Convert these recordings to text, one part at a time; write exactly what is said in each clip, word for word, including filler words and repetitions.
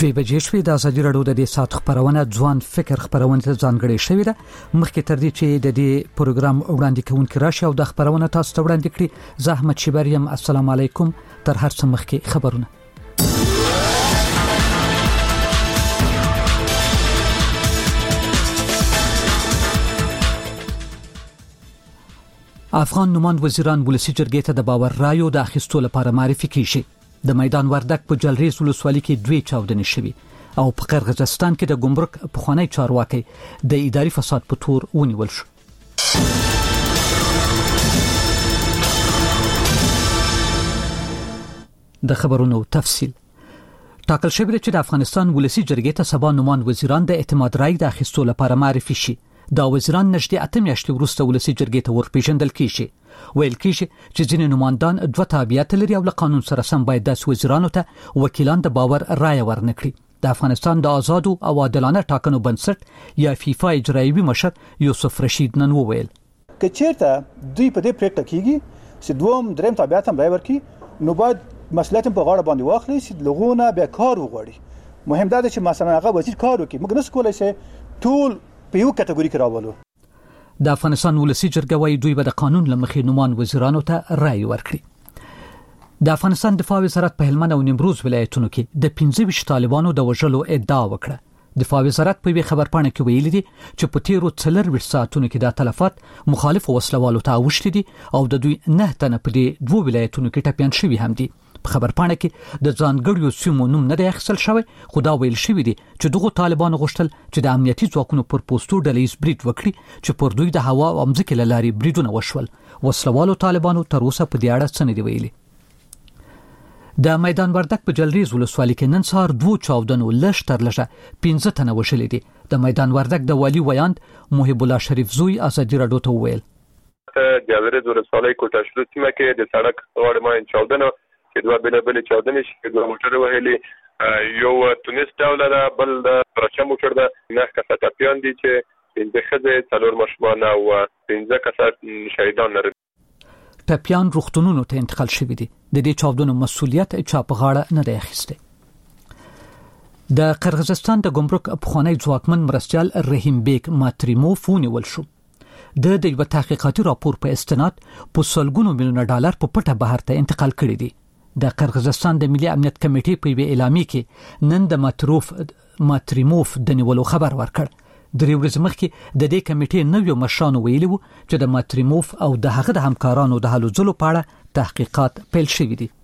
دوی بجې شوې د ازادي راډیو د دې ساعت خبرونه ځوان فکر خبرونه ته ځانګړې شوې ده. مخکې تر دې چې د دې پروګرام وړاندې کوونکی راشي او د خبرونه تاسو ته وړاندې کړي، زه احمد شیبریم. السلام علیکم. تر هر څه مخکې خبرونه. افغان نوماند وزیران ولسی جرګې ته د باور رایو د اخیستو لپاره معرفي کیږي. د میدان وردک په جلریز ولسوالۍ کې دوی چاودنې شوې او په قرغیزستان کې د ګمرک پخوانی چارواکي د اداري فساد په تور ونیول شو. د خبرونو تفصیل. ټاکل شوی چې د افغانستان ولسی جرګې ته سبا نوماند وزیران د اعتماد رای د اخیستو لپاره معرفي شي. دا وزیران نږدې اته میاشتې وروسته ولسی جرګې ته ورپېژندل کیږي. ویل کیږي چې ځینې نوماندان دوه تابعیت لري او له قانون سره سم باید داسې وزیرانو ته وکیلان د باور رای ورنکړي. د افغانستان د آزادو او عادلانه ټاکنو بنسټ یا فیفا اجرایوي مشر یوسف رشید نن وویل که چیرته دوی په دې پریکړه کیږي چې دوم دریم تابعیت هم رای ورکړي، نو باید مسؤلیت په غاړه باندې واخلي چې لغونه به کار وغوړي. مهم دا چې مثلا هغه وزیر کار وکړي، موږ نس کولای شي ټول په یو کټګوري کې راولو. د افغانستان ولسی جرګه وايي دوی به د قانون لمخې نومان وزیرانو ته رای ورکړي. د افغانستان دفاع وزارت په هلمند او نیمروز ولایتونو کې د پنځه ویشت طالبانو د وژلو ادعا وکړه. دفاع وزارت په خبرپاڼه کې ویلي دي چې په تیرو څلور ویشت ساعتونو کې د تلفات مخالف وسلوالو ته اوښتي دي او د دوی نه تنه په دې دوه ولایتونو کې ټپيان شوي هم دي. په خبرپاڼه کې د ځانګړیو سیمو نوم نه دی اخیستل شوی، خو دا ویل شوی دی چې دغه طالبانو غوښتل چې د امنیتي ځواکونو پر پوسټو ډلهیز برید وکړي چې پر دوی د هوا او ځمکې له لارې بریدونه وشول. وسلوالو طالبانو تر اوسه په دې اړه څه نه دی ویلي. د میدان وردک په جلریز ولسوالۍ کې نن سهار دوه چاودنو لږ تر لږه پنځه تنه وشلې دي. د میدان وردک د والی ویاند محب الله شریف زوی ازادي راډیو ته وویل جلریز ولسوالۍ کوټه شلو سیمه کې د سړک غاړې باندې چاودنه چې دوه بل بل چاودنې شي، دوه موټر وهلي، یو تونس ډول ده، بل د پرچا موټر ده، نه کسه ټپيان دي چې پنځه خزه څلور مشمان او پنځه کسه شهیدان لري. ټپيان روغتونونو ته انتقال شوي دي. د دې چاودنو مسؤلیت چا په غاړه نه دی اخیسته. د قرغیزستان د ګمرک پخوانی ځواکمن مرستیال رحیم بیگ ماتریموف ونیول شو. د د یو تحقیقاتي راپور په استناد په سلګونو میلیونه ډالر په پټه بهر ته انتقال کړی دي. د قرغیزستان د ملي امنیت کمیټې په وی اعلامیه کې نن د ماتروف ماتریموف د نیولو خبر ورکړ. درې ورځې مخکې د دې کمیټې نویو مشرانو ویلي وو چې د ماتریموف او د هغه د همکارانو د هلو ځلو په اړه تحقیقات پیل شوي دي.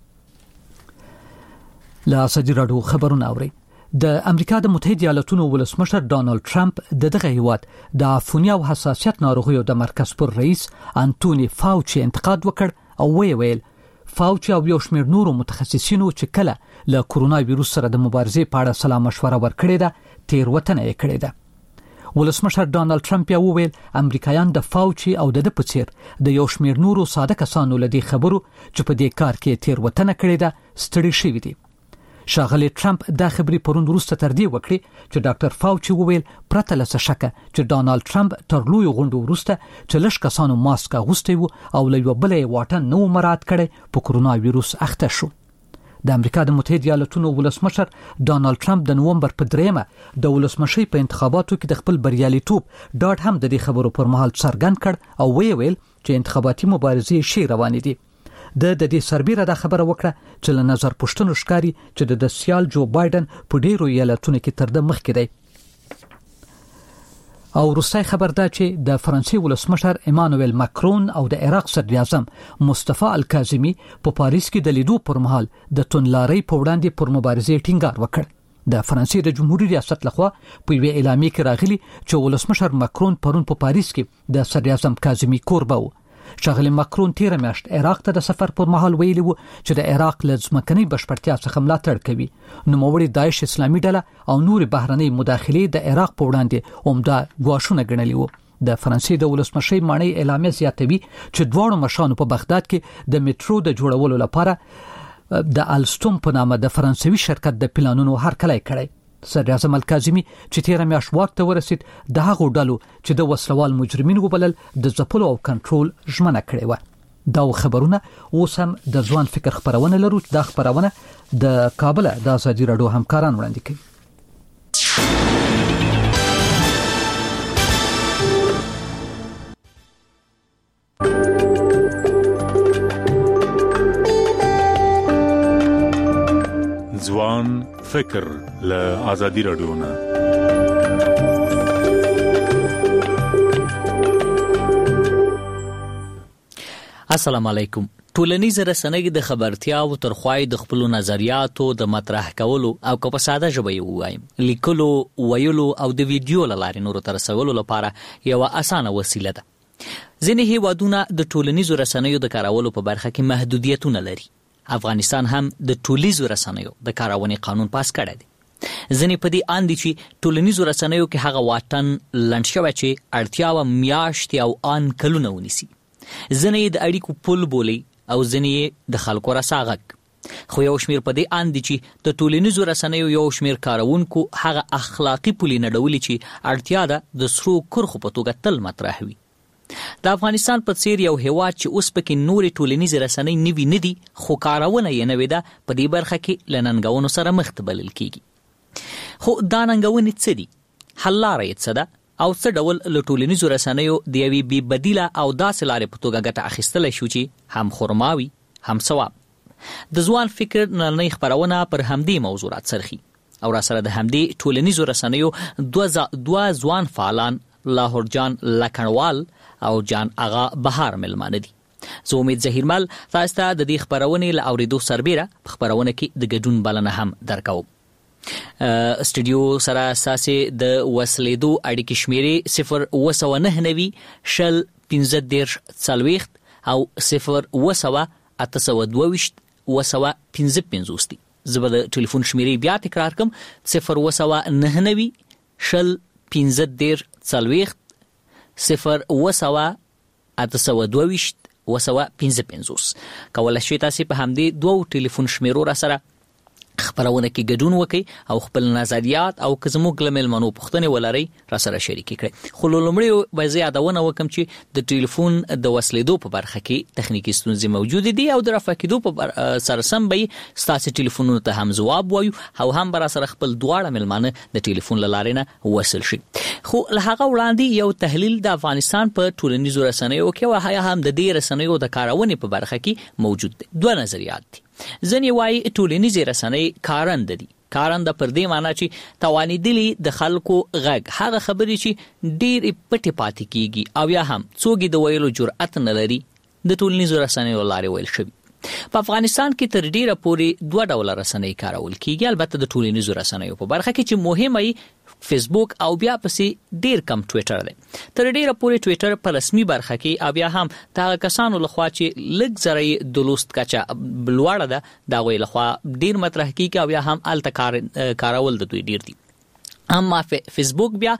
له ازادي راډیو خبرونه اوري. د امریکا د متحده ایالاتونو ولسمشر ډانلډ ټرمپ د دغه هیواد د عفونی او حساسیت ناروغیو د مرکز پر رئیس انټونی فاوچي انتقاد وکړ او ویل فاوچي او یو شمېر نورو متخصصینو چې کله له کرونا وایروس سره د مبارزې په اړه سلا مشوره ورکړې ده تیروتنه یې کړې ده. ولسمشر ډانلډ ټرمپ یې وویل امریکایان د فاوچي او د د پڅیر د یو شمېر نورو ساده کسانو لدی خبرو چې په دې کار کې تیروتنه کړې ده ستړي شوي دي. شاغلی ټرمپ دا خبري پروند وروسته تر دې وکړي چې ډاکټر فاوچي وویل پرته له شک چې ډانلډ ټرمپ تر لوی غونډو وروسته چې لږ کسانو ماسک اغوستی وو او له یو بلې واټن نو مراد کړي په کرونا وایروس اخته شو. د امریکا د متحده ایالاتونو ولسمشر ډانلډ ټرمپ د نوومبر په دریمه د ولسمشي په انتخاباتو کې د خپل بریالیتوب ډاډ هم د دې خبرو پر مهال څرګند کړ او ویل چې انتخاباتي مبارزې شي روانې دي. د د دې سربېره د خبره وکړه چې له نظر پښتنو ښکاری چې د سیال جو بایدن په ډیرو ایالتونو کې تر د مخ کې دی. او روسي خبر دا چې د فرانسې ولسمشر ایمانوئل ماکرون او د عراق صدر اعظم مصطفی الکاظمی په پاریس کې د لیدو پر مهال د تونلاري په وړاندې پر مبارزې ټینګار وکړ. د فرانسې د جمهوریت ریاست لخوا په وی اعلامیه کې راغلی چې ولسمشر ماکرون پرون په پاریس کې د صدر اعظم کاظمی کوربه و. شاغلی ماکرون تیر میاشت عراق ته د سفر پر مهال ویلی وو چې د عراق له ځمکنۍ بشپړتیا څخه ملاتړ کوي. نوموړي داعش اسلامي ډله او نور بهرنۍ مداخلې د عراق په وړاندې عمده ګواښونه ګڼلي وو. د فرانسې د ولسمشي ماڼۍ اعلامیه زیاتوي چې دواړو مشرانو په بغداد کې د میټرو د جوړولو لپاره د الستوم په نامه د فرانسوي شرکت د پلانونو هرکلی کړی. صدر اعظم الکاظمی چې تیر میاشت واک ته ورسید د هغو ډلو چې د وسلوال مجرمین وبلل د ځپلو او کنټرول ژمنه کړې و. دا خبرونه اوس هم د ځوان فکر خبرونه لرو. دا خبرونه د کابل د ازادي راډیو همکاران وړاندې کوي. ځوان فکر له آزادي رادیو نه. السلام علیکم. ټولنیز رسنۍ د خبرتیاو ترخوای د خپل نظریاتو د مطرح کولو او که په ساده ژبه وایم لیکلو، ویلو او د ویډیو لارې نور تر رسولو لپاره یو اسانه وسیله ده. ځینې هیوادونه د ټولنیزو رسنیو د کارولو په برخه کې محدودیتونه لري. افغانستان هم د ټولنیزو رسنیو د کارونې قانون پاس کړی دی. ځینې په دې اند چې ټولنیزو رسنیو کې هغه واټن لنډ شوی چې اړتیا و میاشتې او ان کلونه ونیسي. ځینې د اړیکو پل بولي او ځینې د خلکو رساغک. خو یو شمیر په دې اند چې د ټولنیزو رسنیو یو شمیر کارونکو هغه اخلاقی پولې نډولي چې اړتیا ده د سرو کرخو په توګه تل مطرح وي. د افغانستان په څیر یو هیواد چې اوس پکې نورې ټولنیزې رسنۍ نوي نه دي خو کارونه یې نوې ده، په دې برخه کې له ننګونو سره مخ بلل کیږي. خو دا ننګونې څه دي؟ حل لاره یې څه ده او څه ډول له ټولنیزو رسنیو د یوې بې بدیله او داسې لارې په توګه ګټه اخیستلی شو چې هم خرماوي هم ثواب. د ځوان فکر نننۍ خپرونه پر همدې موضوع راڅرخي او را سره د همدې ټولنیزو رسنیو دوه دوه ځوان فعالان لاهور جان لکنوال او جان آغا بهار ملمانه دي. زه امید زهیرمل تاسو ته د دې خبرونې له اوریدو سربیره په خبرونه کې د ګډون بلنه هم درکوم. استودیو سره اساسې د وسلیدو اړیکې شمیرې صفر اوه سوه نهه نوي شل پنځه دېرش څلوېښت او صفر اوه سوه اته سوه دوه ویشت اوه سوه پنځه پنځوس دي. زه به د ټلیفون شمیرې بیا تکرار کړم: صفر اوه سوه نهه نوي شل پنځه دېرش څلوېښت صفر اوه سوه اته سوه دوه ویشت اوه سوه پنځه پنځوس. کولی شئ تاسې په همدې دوو ټلیفون شمیرو را سره خبرونه کې ګډون وکړي او خپل نظریات او که زموږ له مېلمنو پوښتنې ولرئ را سره شریکې کړئ. خو لومړی به زه یادونه وکړم چې د ټلیفون د وصلېدو په برخه کې تخنیکي ستونزې موجودې دي او د رافع کېدو په سره سم به یې ستاسې ټلیفونونو ته هم ځواب وایو او هم به را سره خپل دواړه مېلمانه د ټلیفون له لارې نه وصل شي. خو له هغه وړاندې یو تحلیل د افغانستان په ټولنیزو رسنیو کې او یا هم د دې رسنیو د کارونې په برخه کې موجود دي. دوه نظریات دي. ځینې وایي ټولنیزې رسنۍ کارنده دي. کارنده پر دې معنی چې توانېدلي د خلکو غږ هغه خبرې چې ډېرې پټې پاتې کیږي او یا هم څوک د ویلو جرأت نه لري د ټولنیزو رسنیو لارې ویل شوي. په افغانستان کې تر ډیره پورې دوه ډوله رسنۍ کارول کیږي. البته د ټولنیزو رسنیو په برخه کې چې مهمه فیسبوک او بیا پسې ډیر کم ټویټر دی. تر ډیره پورې ټویټر په رسمي برخه کې او بیا هم د کسانو لخوا چې لږ زره د لوست کچه لوړه ده د غوی لخوا ډیر مطرح کیږي او بیا هم الته کار کارول د دوی ډیر دي. اما فیسبوک بیا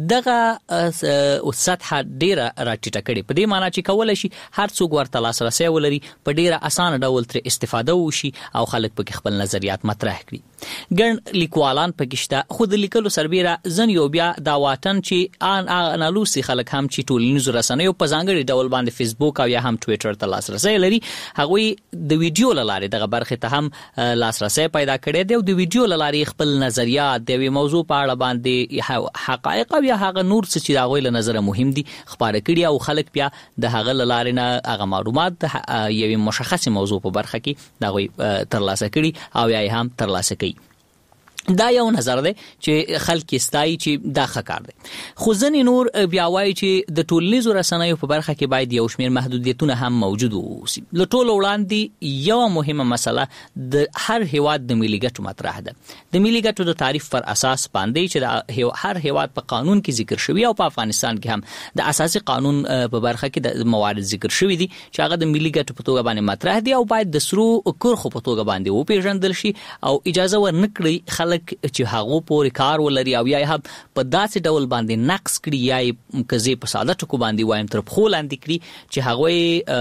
دغه سطح ډیره راټیټه کړي، په دې معنی چې کولای شي هر څوک ورته لاسرسی ولري، په ډیره اسانه ډول تر استفاده وشي او خلک پکې خپل نظریات مطرح کړي. ګڼ لیکوالان پکې شته، خو د لیکلو سربیره ځن یو بیا دا واټن چې ان انالوسي خلک هم چې ټولنیزو رسنیو په ځانګړي ډول باندې فیسبوک او یا هم ټویټر ته لاسرسی لري، هغوی د ویډیو له لارې دغه برخې ته هم لاسرسی پیدا کړی دی او د ویډیو له لارې خپل نظریات د یوې موضوع په اړه باندې حقایق او یا هغه نور څه چې هغوی له نظره مهم دي خپاره کړي او خلک بیا د هغه له لارې نه هغه معلومات د یوې مشخصې موضوع په برخه کې د هغوی ترلاسه کړي او یا یې هم ترلاسه کوي. دا یو نظر دی چې خلک ستایي چې دا ښه کار دی. خو ځینې نور بیا وایي چې د ټولنیزو رسنیو په برخه کې باید یو شمېر محدودیتونه هم موجود واوسي. له ټولو وړاندې یوه مهمه مسله د هر هیواد د ملي ګټو مطرح ده. د ملي ګټو د تعریف پر اساس باندې چې د هر هیواد په قانون کې ذکر شوي او په افغانستان کې هم د اساسي قانون په برخه کې د موارد ذکر شوي دي چې هغه د ملي ګټو په توګه باندې مطرح دي او باید د سرو کرخو په توګه باندې وپېژندل شي او اجازه ورنکړي خلک چې هغه پورې کار ولري او یا هم په داسې ډول باندې نقص کړي یا کزي په ساده ټکو باندې وایم تر خپل لاندې کړي چې هغه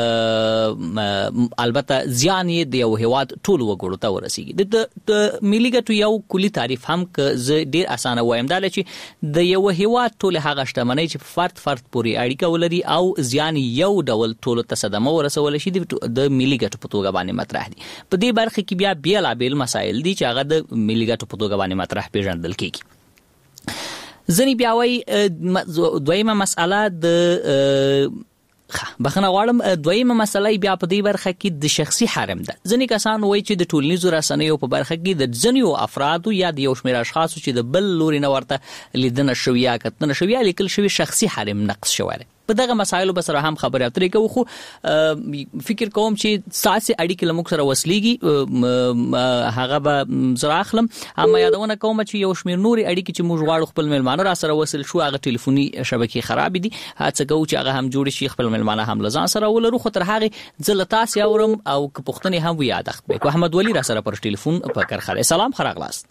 البته ځان یې د یو هیواد ټول وګړو ته ورسیږي. د ملي ګټو یو کلی تعریف هم که زه ډیر اسانه وایم دا چې د یو هیواد ټول هغه شتمنۍ چې فرد فرد پورې اړیکه ولري او ځان یو ډول ټول ته صدمه ورسول شي د ملي ګټو په توګه باندې مطرح دي. په دې برخه کې بیا بیلابیل مسایل دي چې هغه د ملي ګټو په توګه باندې مطرح پیژندل کیږي. ځنی بیا وای دویمه مسأله د بخنه غواړم دویمه مسله بیا په دې برخه کې د شخصي حرم ده. ځنې کسان وایي چې د ټولنیزو رسنیو په برخه کې د ځنیو افرادو یا د یو شمېر اشخاصو چې د بل لوري نه ورته لیدنه شوې یا کتنه شوې یا لیکل شوی شخصي حرم نقص شوی دی. په دغه مسایلو به سره هم خبرې اترې کوو، خو فکر کوم چې ساسي اړیکې لموږ سره وسلیږي هغه به زه اخلم. اما یادونه کوم چې یو شمېر نورې اړیکې چې موږ غواړو خپل مېلمانه را سره وصل شو هغه ټلیفوني شبکې خراب دي، هڅه کوو چې هغه هم جوړ شي، خپل مېلمانه هم له ځان سره ولرو. خو تر هغې زه له تاسې اورم او که پوښتنې هم وي یاداښت به کړو. احمد ولي را سره پر ټلیفون په کرخه دی. سلام، ښه راغلاست.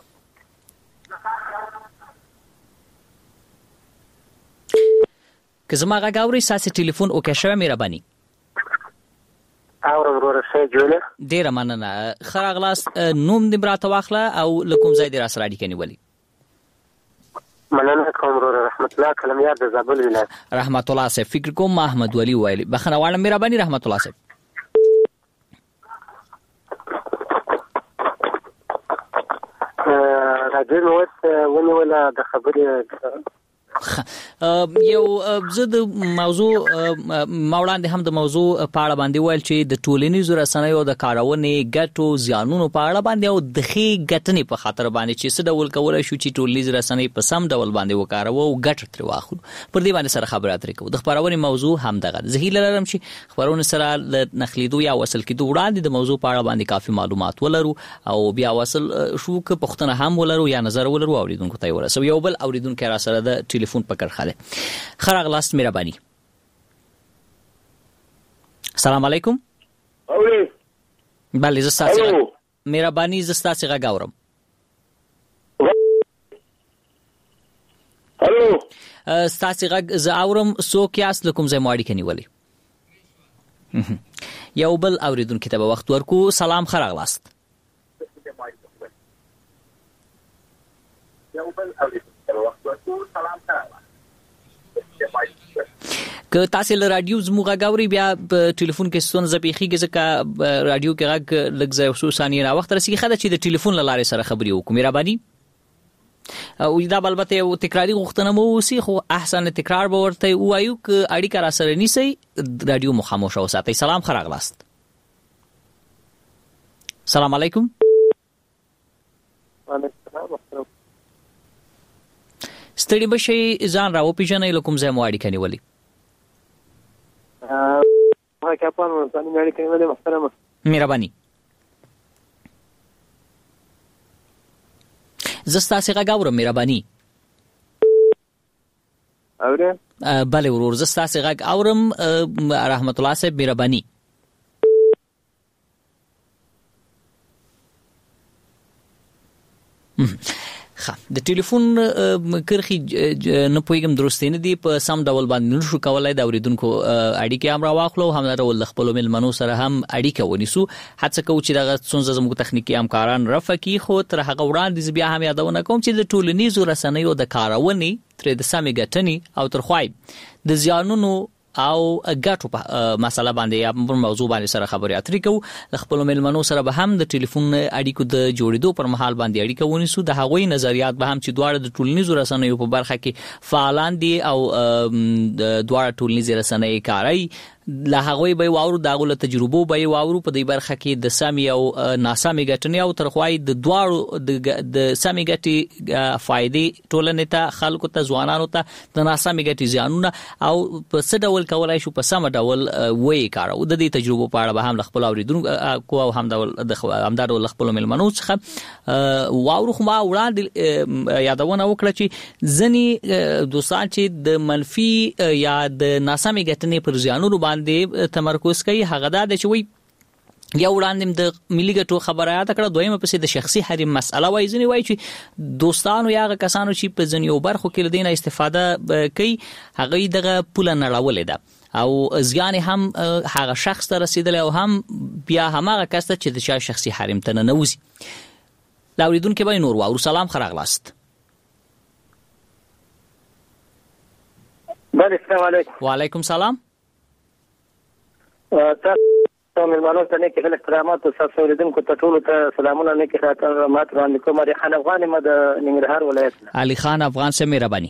که زما غږ اورئ ستاسې ټلیفون اوکې شوی مهرباني. اورم وروره ښه جوړه. ډېره مننه، ښه راغلاست. نوم دې راته واخله او له کوم ځای دې را سره اړیکه نیولې؟ مننه کوم وروره. رحمت الله کلمیار د زابل ولایت. رحمت الله صاحب، فکر کوم ما احمد ولي ویلي. بخښنه غواړم مهرباني رحمت الله صاحب. راځي نو ونیوله د خبرې یو زه د موضوع ما وړاندې هم د موضوع په اړه باندې ویل چې د ټولنیزو رسنیو د کارونې ګټو زیانونو په اړه باندې او د ښې ګټنې په خاطر باندې چې څه ډول کولی شو چې ټولنیز رسنۍ په سم ډول باندې وکاروو او ګټه ترې واخلو. پر دې باندې سره خبرې اترې کوو. د خپرونې موضوع هم دغه ده. زه هیله لرم چې خپرونې سره له نښلېدو یا وصل کېدو وړاندې د موضوع په اړه باندې کافي معلومات ولرو او بیا وصل شو که پوښتنه هم ولرو یا نظر ولرو اوریدونکو ته یې ورسوو. یو بل اوریدونکی را سره د ټلیفون په کرخه ده. ښه راغلاست مهرباني. سلام علیکم. اوري بله زه ستاسې مهرباني زه ستاسې غږ اورم. الو ستاسې غږ زه اورم. څوک یاست، له کوم ځای مو اړیکه نیولې؟ یو بل اوریدونکي ته به وخت ورکو. سلام، ښه راغلاست. یو بل اوریدونکي ته به وخت ورکو. سلام، ښه راغلاست. که تاسې له راډیو زموږ غږ اورئ بیا په ټلیفون کې ستونزه پیښیږي ځکه راډیو کې غږ لږ ځای څو ثانیې راوخت رسېږي. ښه ده چې د ټلیفون له لارې سره خبرې وکړو مهرباني. او دا به البته یو تکراري غوښتنه مو اوسي خو احسن تکرار به ورته ووایو که اړیکه را سره نیسئ راډیو مو خاموشه وساتئ. سلام، ښه راغلاست. سلام علیکم. ستړي بشئ، ځان را وپېژنئ، له کوم ځای مو اړیکه نیولې؟ مهرباني. زه ستاسې غږ اورم مهرباني. اورې بله ورور زه ستاسې غږ اورم رحمت الله صاحب مهرباني. د ټلیفون کرخي نه پوهیږم درستې نه دي په سم ډول باندې نشو کولای د اوریدونکو اړیکې هم راواخلو هم ډول د خپلو مېلمنو سره هم اړیکه ونیسو. هڅه کوو چې دغه ستونزه زموږ تخنیکي همکاران رفع کړي. خو تر هغه وړاندې بیا هم یادونه کوم چې د ټولنیزو رسنیو د کارونې ترې د سمې ګټنې او تر خوای د زیانونو او ګټو په مسله باندې یا په موضوع باندې سره خبرې اترې کوو. خپل مېلمنو سره به هم د ټلیفون اړیکو د جوړېدو پر مهال باندې اړیکه ونیسو. د هغوی نظریات به هم چې دواړه د ټولنیزو رسنیو په برخه کې فعالان دي او دواړه ټولنیزې رسنۍ کاروي، له هغوی به واورو، د هغو له تجربو به واورو په دې برخه کې د سمې او ناسمې ګټنې او تر خوای د دواړو د سمې ګټې فائدې ټولنې ته، خلکو ته، ځوانانو ته، د ناسمې ګټې زیانونه او په څه ډول کولای شو په سمه ډول وایي کارو. د دې تجربو په اړه به هم له خپلو اوریدونکو او هم همدا ډول له خپلو مېلمنو څخه واورو. خو ما وړاندې یادونه وکړه چې ځینې دوستان چې د منفي یا د ناسمې ګټنې پر زیانونو باندې تمرکز کوي هغه دا ده چې وایي یا وړاندې د ملي ګټو خبره یاده کړه، دویمه پسې د شخصي حریم مسله وایي. ځینې وایي چې دوستانو یا هغه کسانو چې په ځینو برخو کې له دې نه استفاده کوي هغوی دغه پوله نړولې ده او زیان هم هغه شخص ته رسېدلی او هم بیا هماغه کس ته چې د چا شخصي حریم ته ننوځي. له اورېدونکي به یې نور واورو. سلام، ښه راغلاست. بله، السلام علیکم. وعلیکم سلام. تاسو تاسو ملمانو ته نه کې خلک کرامات او تاسو اوریدونکو ته ټول ته سلامونه نه کې خاطر مات وړاندې کوم. علي خان افغان مد ننګرهار ولایت. علي خان افغان سه مهرباني.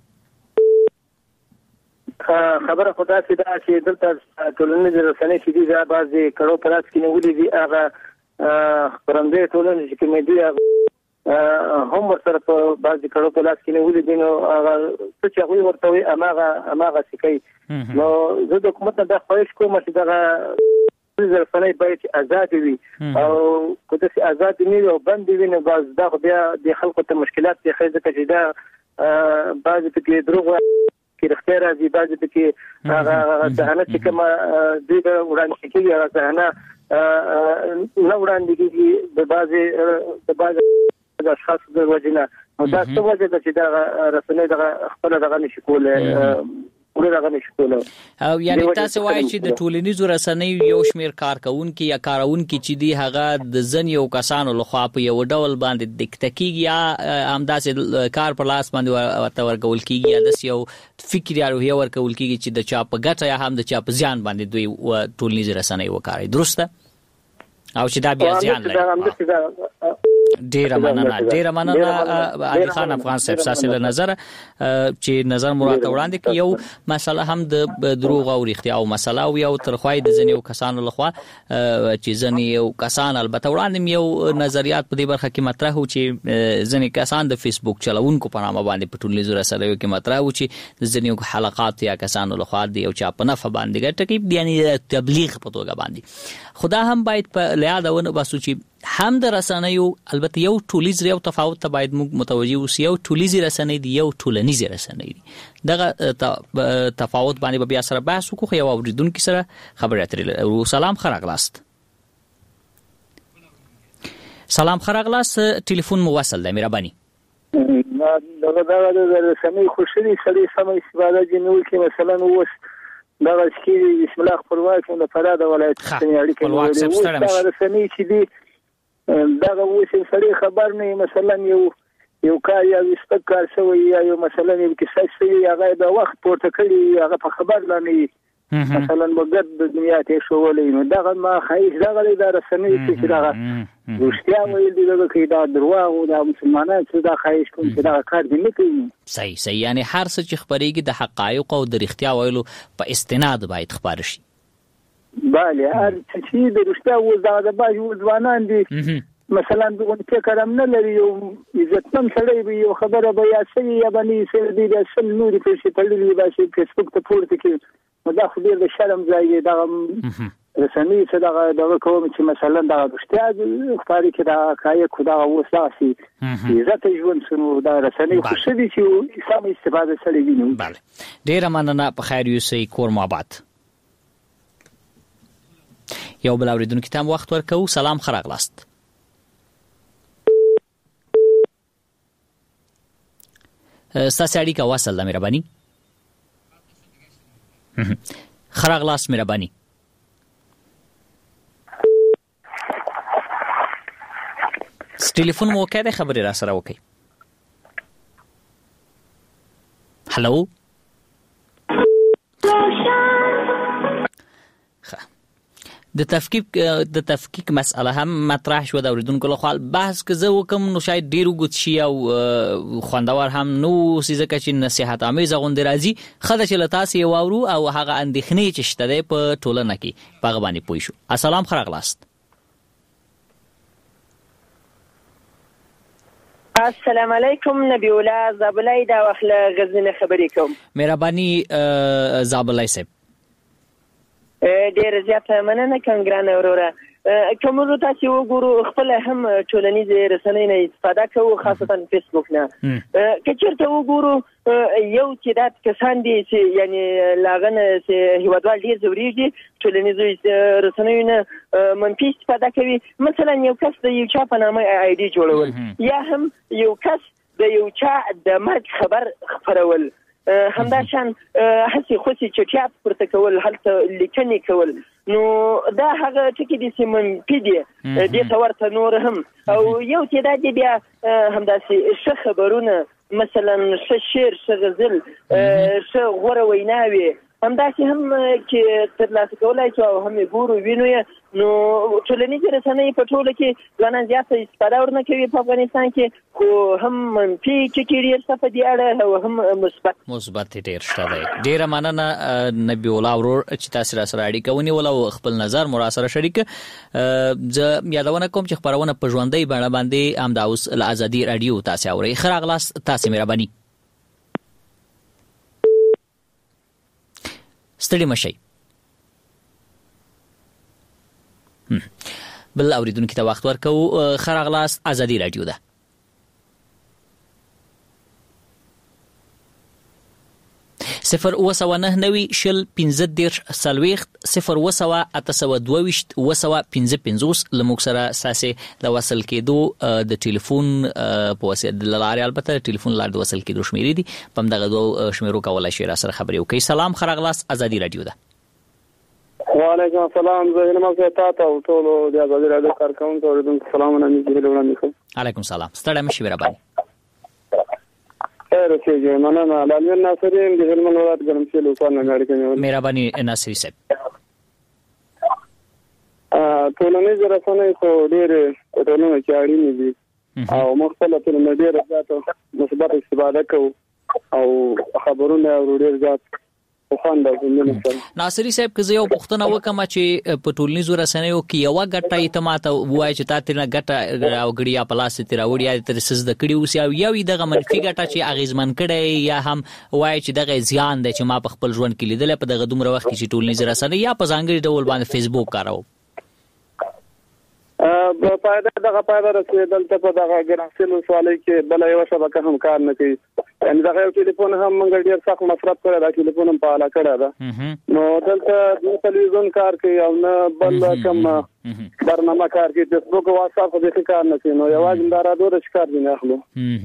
خبره خدا سي دا چې دلته ټولنیز رسنۍ چې دي بعضي کړو پلاس کې نیولې دي هغه خبرنده ټولنیز کې مې دي هم ورسره په بعضي کړو پلاس کې نیولې دي نو هغه څه چې هغه ورته وي اماغه اماغه سکی نو زه د حکومت نه د خواهش کوم چې دا رسنۍ باید آزاد وي او کله چې آزاد نه وي او بند وي نو باز دا بیا د خلکو ته مشکلات دي خې ځکه چې دا بعضي کې دروغ کې اختیار دي بعضي کې هغه ځانه چې کوم د وړاندې کېږي هغه ځانه نو وړاندې کېږي د بعضي د بعضي اشخاص د وجنه نو دا څه وجه ده چې دا رسنۍ د خپل دغه نشي کولای او یعنی تاسو وایي چې د ټولنیزو رسنیو یو شمیر کارکونکو یا کارونکو چې دی هغه د ځن یو کسانو لخوا په یو ډول باندې دکتکیږي یا همداسې کار په لاس باندې ورته ورکول کیږي یا د یو فکر یا روحیه ورکول کیږي چې د چا په ګټه یا هم د چا په زیان باندې دوی ټولنیزو رسنیو وکړي درسته او چې دا بیا زیان لري. ډیره مننه ډیره مننه علي خان افغان صاحب تاسو له نظر چې نظر مراد وړاندې کې یو مسله هم د دروغ او اړتیا او مسله او یو ترخوای د ځنیو کسانو لخوا چې ځنیو کسان البته وړاندې یو نظریات په دې برخه کې مطرح و چې ځنی کسان د فیسبوک چلوونکو په نامه باندې په ټولنیزو رسنیو کې مطرح و چې د ځنیو حلقات یا کسانو لخوا دی او چا په نفع باندې ګټي یعنی تبلیغ په توګه باندې خدا هم باید په لیاده باسو چې هم د رسنیو البته یو ټولیز یو تفاوت ته باید موږ متوجي اوسو. یو ټولیزي رسنۍ دی یو ټولنیزي رسنۍ دی دغه تفاوت باندې بیا سره بحث وکړو یو اوریدونکو سره خبرې اترې. سلام خراغلاست. سلام خراغلاست ټلیفون مو وصل دی مهرباني. دغه دغه رسنۍ خوشري سړي سم استفاده جنول کې مثلا اوس دا چې بسم الله خپلواک د فراد ولایت څخه اړیکه لري دا رسنۍ چې دی دا اوس سړي خبر نه مثلا یو یو کار یا وسپک کار شوی یا یو مثلا یو کیسه شوی هغه د وخت پورته کړي هغه په خبر لانی مثلا وګد د دنیا ته شوولې نو دا ما خایس دا غلي دا رسنۍ چې دا روشتیا ویل دي دا کې دا درواغ او دا مسلمانان چې دا خایس کوم چې دا کار دي نه کوي. صحیح صحیح یعنی هر څه چې خبرېږي د حقایق او د رښتیا ویلو په استناد باید خبر شي. bale هر چې د روشتیا و دا د باج ځوانان دي مثلا دغه فکرم نه لري یو عزتمن سړی به یو خبره به یا سړي یا باندې سړي دي د سل نوري په شي په لري به شي فیسبوک ته پورته کې نو دا خو ډیر د شرم ځای دا رسنۍ څه دا دا کوم چې مثلا دا روشتیا خبرې کې دا کای خدا وساسي عزت ژوند سنو دا رسنۍ خو شدي چې سم استفاده سړي ویني. bale ډیر مننه په خیر یو سي کور محبت. یو بل اوریدونکو ته وخت ورکو. سلام خراغلاست. ستاسو اړیکه وصل ده مهرباني. خراغلاست مهرباني. ټلیفون مو کړه خبرې را سره وکي. هالو د تفکیک د تفکیک مسأله هم مطرح شو د اوریدونکو له خوا بحث کزه وکم نو شاید ډیر وګت شي او خوندور هم نو سیزه چې نصيحت امیز غوند راځي خدای چې لتاسي وورو او هغه اندېخنې چې شته په ټولنه کې په غوانی پوي شو. السلام خراغلاست. السلام علیکم نبی الله زابلای دا واخله غزنه خبرې کوم. مهرباني زابلای صاحب. ډیر زیاته مننه کنګران اوروره. کوم ورو تاسو وګورو خپل هم ټولنیز رسنۍ نه استفاده کوو خاصتا فیسبوک نه. کچرته وګورو یو چې دا کسان دي چې یعنی لاغنه چې هیوادوال ډیر زوريږي ټولنیز رسنۍ نه منفي استفاده کوي. مثلا یو کس د یو چا په نامه آی ډي جوړول یا هم یو کس د یو چا د مرګ خبر خبرول همداشان هڅه خوشي چټیات پرته کول هلته لیکنې کول نو دا هغه ټکی دي چې من پیډي د څورته نور هم او یو چې دا دی بیا همداسي ش خبرونه مثلا ش شعر ش غزل ش غوره ویناوي همداسې هم چې ترلاسه کولای شو او هم ګورو وینو نو ټولنیزې رسنۍ په ټوله کې ځوانان زیاته استفاده ورنه کوي په افغانستان کې خو هم منفي ټکي ډېر څه په دې اړه او هم مثبت مثبت ډېر شته دی. ډېره مننه نبی الله ورور چې تاسو را سره اړیکه ونیوله او خپل نظر مو را سره شریک. زه یادونه کوم چې خبرونه په ژوندۍ بڼه باندې هم د اوس له ازادي راډیو تاسو اورئ. ښه راغلاست، تاسو مهرباني. ستړي مشئ. بل اوریدونکو ته وخت ورکو. ښه راغلاست، ازادي راډیو ده. صفر اوه سوه نهه نوي شل پنځه دېرش څلوېښت صفر اوه سوه اته سوه دوه ویشت اوه سوه پنځه پنځوس له موږ سره ستاسې د وصل کېدو د ټلیفون په وسیله د لارې، البته د ټلیفون لارې د وصل کېدو شمېرې دي، په همدغه دوو شمېرو کولی شئ را سره خبرې وکړئ. سلام، ښه راغلاست، ازادي راډیو ده. وعلیکم السلام. زه هیله کوم چې تاسو او ټول د ازادي راډیو کارکونکو اوریدونکو سلامونه مې وړاندې کوم. علیکم السلام، ستړی مشئ مهرباني. خیر اوسئ. مننه. لالمین ناصري د هلمند ولایت ګرمسیر لوکان نه اړیکه نیولې. مهرباني ناصري صاحب. ټولنیزې رسنۍ خو ډېرې په ټولنه کې اړینې دي او موږ خپله ترې ډېره زیاته مثبت استفاده کوو او خبرونه اورو ډېر زیات. ناصري صاحب که زه یو پوښتنه وکم چې په ټولنیزو رسنیو کې یوه ګټه یې ته ماته ووایي چې تا ترېنه ګټه راوګړي یا په لاس ترې راوړي یا یې ترې څه زده کړي اوسي، او یو یې دغه منفي ګټه چې اغېزمن کړی یا هم وایي چې دغه زیان دی چې ما په خپل ژوند کې لیدلی په دغه دومره وخت کې چې ټولنیزې رسنۍ یا په ځانګړي ډول باندې فیسبوک کاروم. په پایده دغه پایده رسېدل ته په دغه ګرمسیر ولسوالۍ کې بله یوه شبکه هم کار نه کوي. یعنې دغه یو ټلیفون هم موږ ډېر سخت مصرف کړی دا ټلیفون هم فعاله کړی ده. نو دلته نه تلویزیون کار کوي او نه بل کوم برنامه کار کوي. فیسبوک او واتساپ خو بیخي کار نه کوي. نو یوازې دا راډیو ده چې کار ځینې اخلو.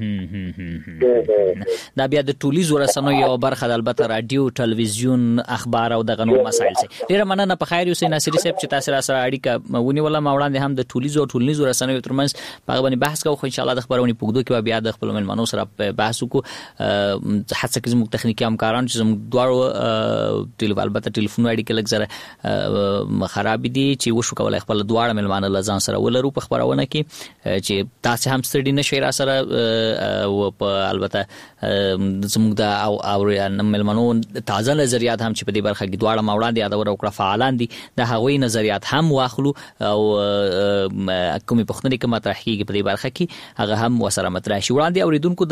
دا بیا د ټولیزو رسنیو یوه برخه ده، البته راډیو، ټلویزیون، اخبار او دغه نور مسایل سي. ډېره مننه. په خیر اوسئ ناصري صاحب چې تاسو را سره اړیکه ونیوله. ما وړاندې هم د ټولیزو او ټولنیزو رسنیو ترمنځ په هغه باندې بحث کوو، خو انشاءالله د خبرونې په اوږدو کې به بیا د خپلو مېلمنو سره بحث وکړو. هڅه کوي زموږ تخنیکي همکاران چې زموږ دواړو البته ټلیفون اړیکې لږ زره خراب دي چې وشو کولی خپل دواړه مېلمانه له ځان سره ولرو په خپرونه کې چې تاسې هم ستړي نه شئ را سره. او په البته زموږ د مېلمنو تازه نظریات هم چې په دې برخه کې دواړه ما وړاندې یادونه وکړه فعالان دي، د هغوی نظریات هم واخلو او کومې پوښتنې که مطرح کېږي په دې برخه کې هغه هم ورسره مطرح شي. وړاندې اورېدونکو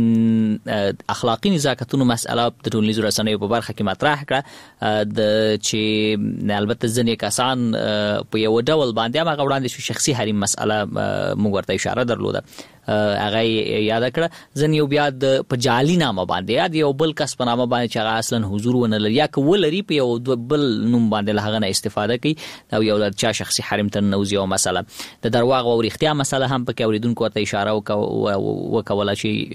د اخلاقي نزاکتونو مسئله د ټولنیزو رسنیو په برخه کې مطرح کړه، د چې البته ځینې کسان په یو ډول باندې هم هغه وړاندې شو شخصي حریم مسئله موږ ورته اشاره درلوده، هغه یاد کړه. ځنې یو بیا د په جعلي نامه باندې یا د یو بل کس په نامه باندې چې هغه اصلا حضور ونه لري یا که ولري په یو بل نوم باندې له هغه نه استفاده کوي او یو د چا شخصي حریم ته ننوځي. یو مسله د درواغ او رښتیا مسله هم پکې اورېدونکو ورته اشاره وکوله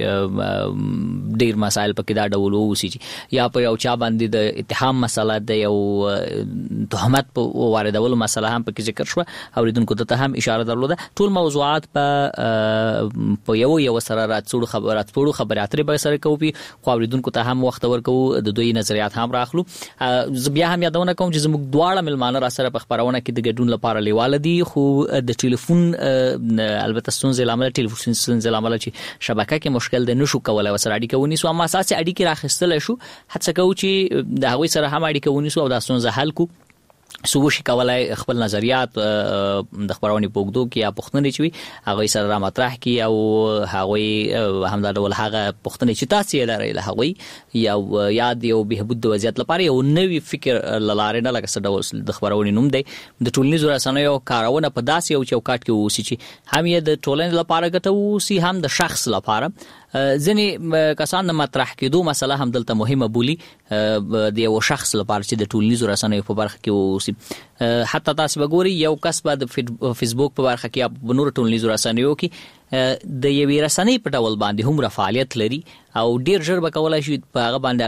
چې ډېر مسایل پکې دا ډول واوسي چې یا په یو چا باندې د اتهام مسله د یو تهمت په واردولو مسله هم پکې ذکر شوه، اورېدونکو ته هم اشاره درلوده. ټول موضوعات په په یو یو سره راتسوړو خبرات پړو خبرې اترې به سره کوو، خو اوریدونکو ته هم وخت ورکو د دوی نظریات هم راخلو. بیا هم یادونه کوم چې زموږ دواړه ملمانه را سره په خبرونه کې د ګډون لپاره لیواله دي، خو د ټلیفون البته ستونزې لامل ټلیفون ستونزې لامل چې شبکه کې مشکل ده نشو کولای وسره اړیکه ونیسو، اما اساسي اړیکې راخستل شو. هڅه کوو چې د هغوی سره هم اړیکه ونیسو او دا ستونزه حل کو. سو وشي کولای خپل نظریات د خبرونې په اوږدو کې یا پوښتنې چې وي هغوی سره را مطرح کړي او هغوی همدا ډول هغه پوښتنې چې تاسې یې لرئ له هغوی یو یا د یو بهبود د وضعیت لپاره یو نوي فکر له لارې نه لکه څه ډول د خبرونې نوم دی د ټولنیزو رسنیو کارونه په داسې یو چوکاټ کې واوسي چې هم یې د ټولنې لپاره ګټه واوسي هم د شخص لپاره. ځینې کسان د مطرح کېدو مسله هم دلته مهمه بولي د یو شخص لپاره چې د ټولنیزو رسنیو په برخه کې واوسي. حتی تاسو به ګورئ یو کس به د فیسبوک په برخه کې یا په نورو ټولنیزو رسنیو کې د یوې رسنۍ په ډول باندې هومره فعالیت لري او ډېر ژر به کولی شي په هغه باندې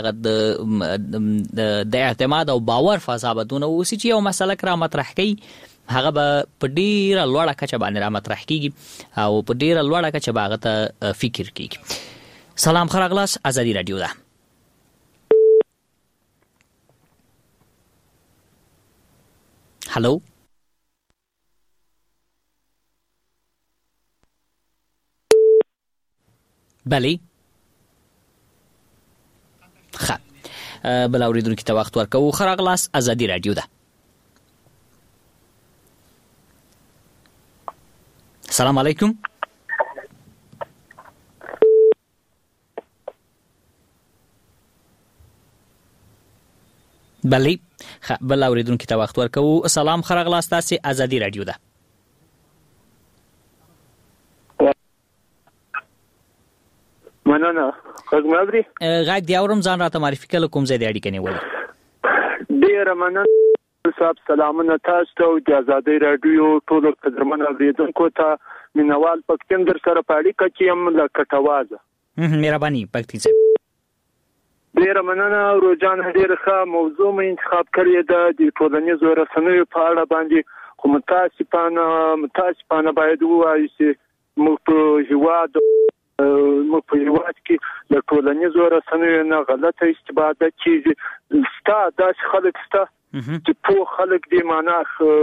هغه د اعتماد او باور فضا به دونه واوسي چې یو مسله که را مطرح کوي هغه به په ډیره لوړه کچه باندې را مطرح کیږي او په ډیره لوړه کچه به هغه ته فکر کیږي. سلام، ښه راغلاست، ازادي راډیو ده. هلو بله ښه بل اوریدونکو ته وخت ورکوو. ښه راغلاست، ازادي راډیو ده. السلام علیکم. بله بل اوریدونکو ته وخت ورکوو. سلام، ښه راغلاست، تاسو ازادي راډیو ده. مننه. غږ مې اوري؟ غږ دی اورم. ځان راته معرفي کړه، کوم ځای دی اړیکه نیولې؟ ډیره مننه صاحب. سلامونه تاسو ته او د ازادي راډیو ټولو قدرمن اوریدونکو ته. مینوال پښتون در سره په اړیکه کې یم له کټوازه. مهرباني پښتون صاحب. ډیره مننه. روزانه ډیره ښه موضوع مې انتخاب کړې ده د ټولنیزو رسنیو په اړه باندې، خو متاسفانه متاسفانه باید ووایو چې موږ په هیواد موږ په هیواد کې د ټولنیزو رسنیو نه غلطه استفاده کیږي. ستا داسې خلک شته چې پوه خلک دي، معنا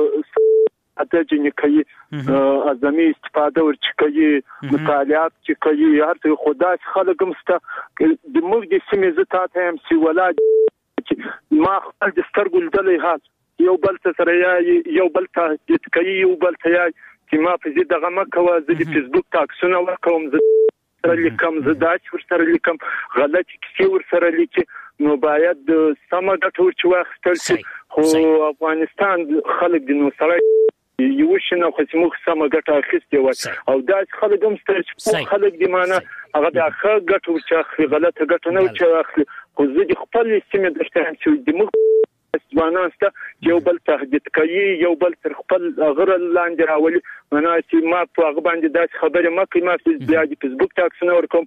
اته جنې کوي، ازمي استفاده ورچ کوي، مطالعات چې کوي، هر څه خدای خلک هم شته. د موږ د سیمې زتا ته هم سی ولاد ما خپل د سترګو لیدلې هات یو بل سره یو بل ته د کوي یو بل ته چې ما په دې دغه مکه د فیسبوک تاکسونه ورکوم، زه سره لیکم، زه داسې ور سره لیکم، غلطي کیسې ور سره لیکي. نو باید سمه ګټه ورچ واخیستل شي. خو افغانستان خلک د نو سره یو شنه خو موږ سمه ګټه اخیستې و او داسې خلک هم ستر چې خلک دې معنا هغه د ښه ګټه ورچ اخلي، غلطه ګټه نه ورچ اخلي. خو زه د خپل سیمې درته هم چې د موږ ځوانان یو بل تهدید کوي، یو بل تر خپل غره لاندې راولي. معنا چې ما په هغه باندې داسې خبرې مه کوئ، ما بیا د فیسبوک تاکسونه ورکوم،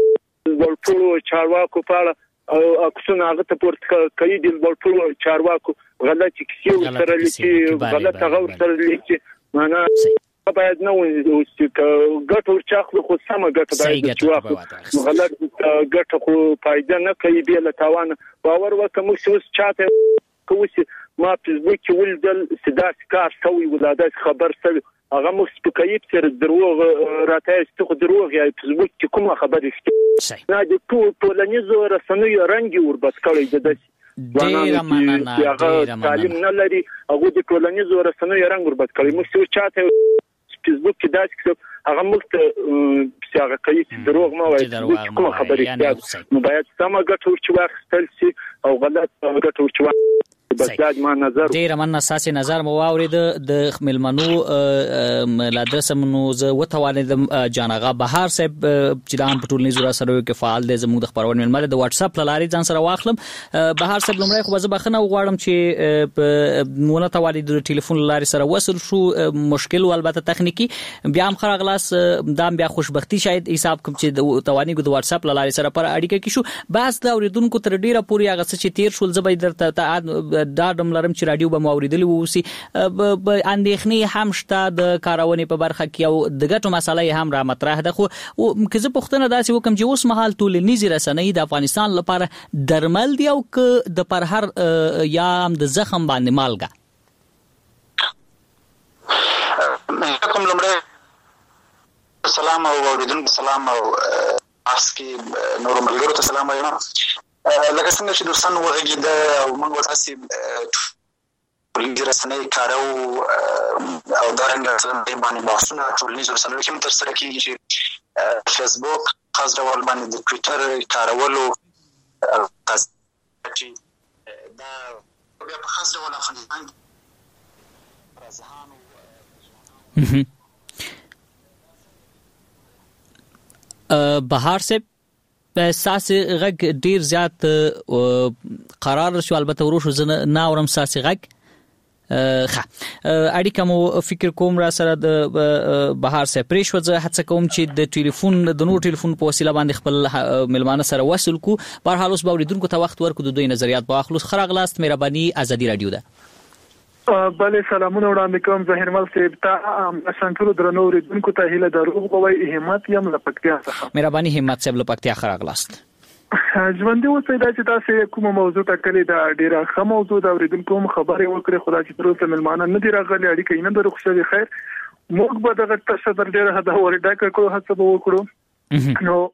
ټولو چارواکو په اړه او اکسونه هغه ته پورته کوي، د ټولو چارواکو غلطي کیسې ورسره لیکي، غلط هغه ورسره لیکي. معنا باید نه وي ګټه ورچاخلو، خو سمه ګټه باید ورچاخلو. غلط ګټه خو فایده نه کوي، بیا له تاوان. باور وکړه موږ اوس چاته کوي ما فیسبوک کې ولیدل چې داسې کار شوی و، داسې خبر شوی، هغه موږ سپکایي سره دروغ راته چې خو دروغ یا فیسبوک کې کومه خبره شته نه د ټولنیزو رسنیو رنګ وربس کړی د ډیره مننه. ډیره مننه. تعلیم نه لري هغه د ټولنیزو رسنیو رنګ وربس کړی. موږ څو چاته فیسبوک کې داسې هغه موږ ته هغه کوي چې دروغ ما وایي کومه خبره شته. نو باید سمه ګټه ورچ واخیستل شي او غلط ګټه ورچ واخیستل. ډیره مننه. ساسي نظر مو واورید د ملمنو لادرسم نو زه وتوانیدم جانغه بهار صاحب چې د په ټولنیزو رسنیو کې فعال دي، زموږ د خبرونه ململ د واتس اپ لاري ځان سره واخلم. بهار صاحب لمړی خو زه بخنه وغواړم چې مونږ ته والي د ټلیفون لاري سره وصل شو، مشکل او البته تخنیکی بیا هم خراغلاس دا بیا خوشبختی شاید حساب کوم چې توانی د واتس اپ لاري سره پر اړیکه کې شو. بس دا اوریدونکو تر ډیره پوری هغه چې تیر شول زبې درته دا دم لرم چې رادیو به موریدلی ووسی به اندېخنې هم شته د کارونې په برخه کې او د ګټو مسله هم را مطرح ده. خو که زه پوښتنه داسې وکم چې اوس مهال ټولنیزې رسنۍ د افغانستان لپاره درمل دی او که د پر هر یا د زخم باندې مالګه؟ کوم لمړی سلام او اوریدونکو سلام او اسکی نور ملګرو ته سلام وایم. لکه څنګه چې دوستان وغږېده او موږ ورته ټولنیزې رسنۍ کارو او دارنګه څه باندې بحثونه ټولنیزو رسنیو کې هم ترسره کېږي چې فیسبوک خاص ډول باندې د ټویټر کارولو چې دا بیا په خاص ډول افغانستان بهار صاحب ساسي غږ ډیر زیات قرار شو، البته ورو شو زه نه اورم ساسي غږ. ښه اړیکه مو فکر کوم را سره د بهار صاحب پرې شو. زه هڅه کوم چې د ټلیفون د نور ټلیفون په وسیله باندې خپل ملمانه سره وصل کو. بهر حال اوس به اوریدونکو ته وخت ورکو د دوی نظریات په اخلص. خراغلاست مهرباني ازادي رادیو ده. بله سلامونه وړاندې کوم ظاهرمل صاحب ته سنټرو درنو اوریدونکو ته هیله دروغ بوي همت یم لپکتیا څخه. مهرباني همت صاحب لپکتیا خراغلاست. ژوندۍ اوسئ. دا چې تاسو کومه موضوع ټاکلې ده ډیره ښه موضوع ده، اوریدونکو هم خبرې وکړې، خو دا چې تر اوسه مېلمانه نه دي راغلي، اړیکه یې نه ده خوشحالي خیر. موږ به دغه تاسو تر ډیره حده ورې ډاکه کړو، هڅه به وکړو. نو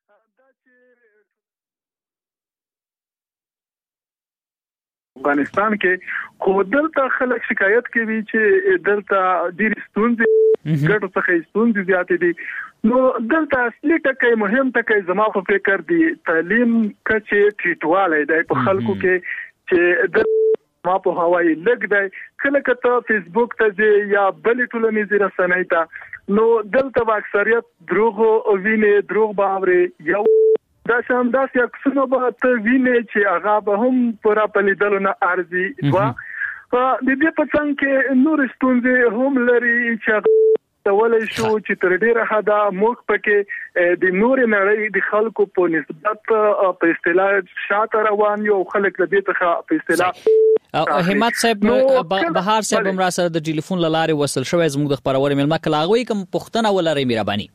افغانستان کې خو دلته خلک شکایت کوي چې دلته ډېر ستونزې ګټو څخه ستونزې زیاتې دي. نو دلته اصلي ټکی مهم ټکی زما په فکر دی تعلیم کچې ټیټوالی دی په خلکو کې، چې د ما په هوايي لګ دی. کله کته فیسبوک ته ځي یا بلې ټولنیزې رسنۍ ته، نو دلته به اکثریت دروغ ویني، دروغ به اوري. یو دا شان داسې عکسونه به ته وینې چې هغه به هم پوره په لیدلو نه ارزي. دوه د دې په څنګ کې نور ستونزې هم لري چې ولې شو چې تر ډیره حده موږ پکې د نور نړۍ د خلکو په نسبت په اصطلاح شاته روان یو، خلک د دې څخه په اصطلاح او همت صاحب بهار صاحب هم را سره د ټلیفون لارې وصل شوی زموږ د خبرونه ملما کلاغوي کوم پښتنه ولري مهرباني.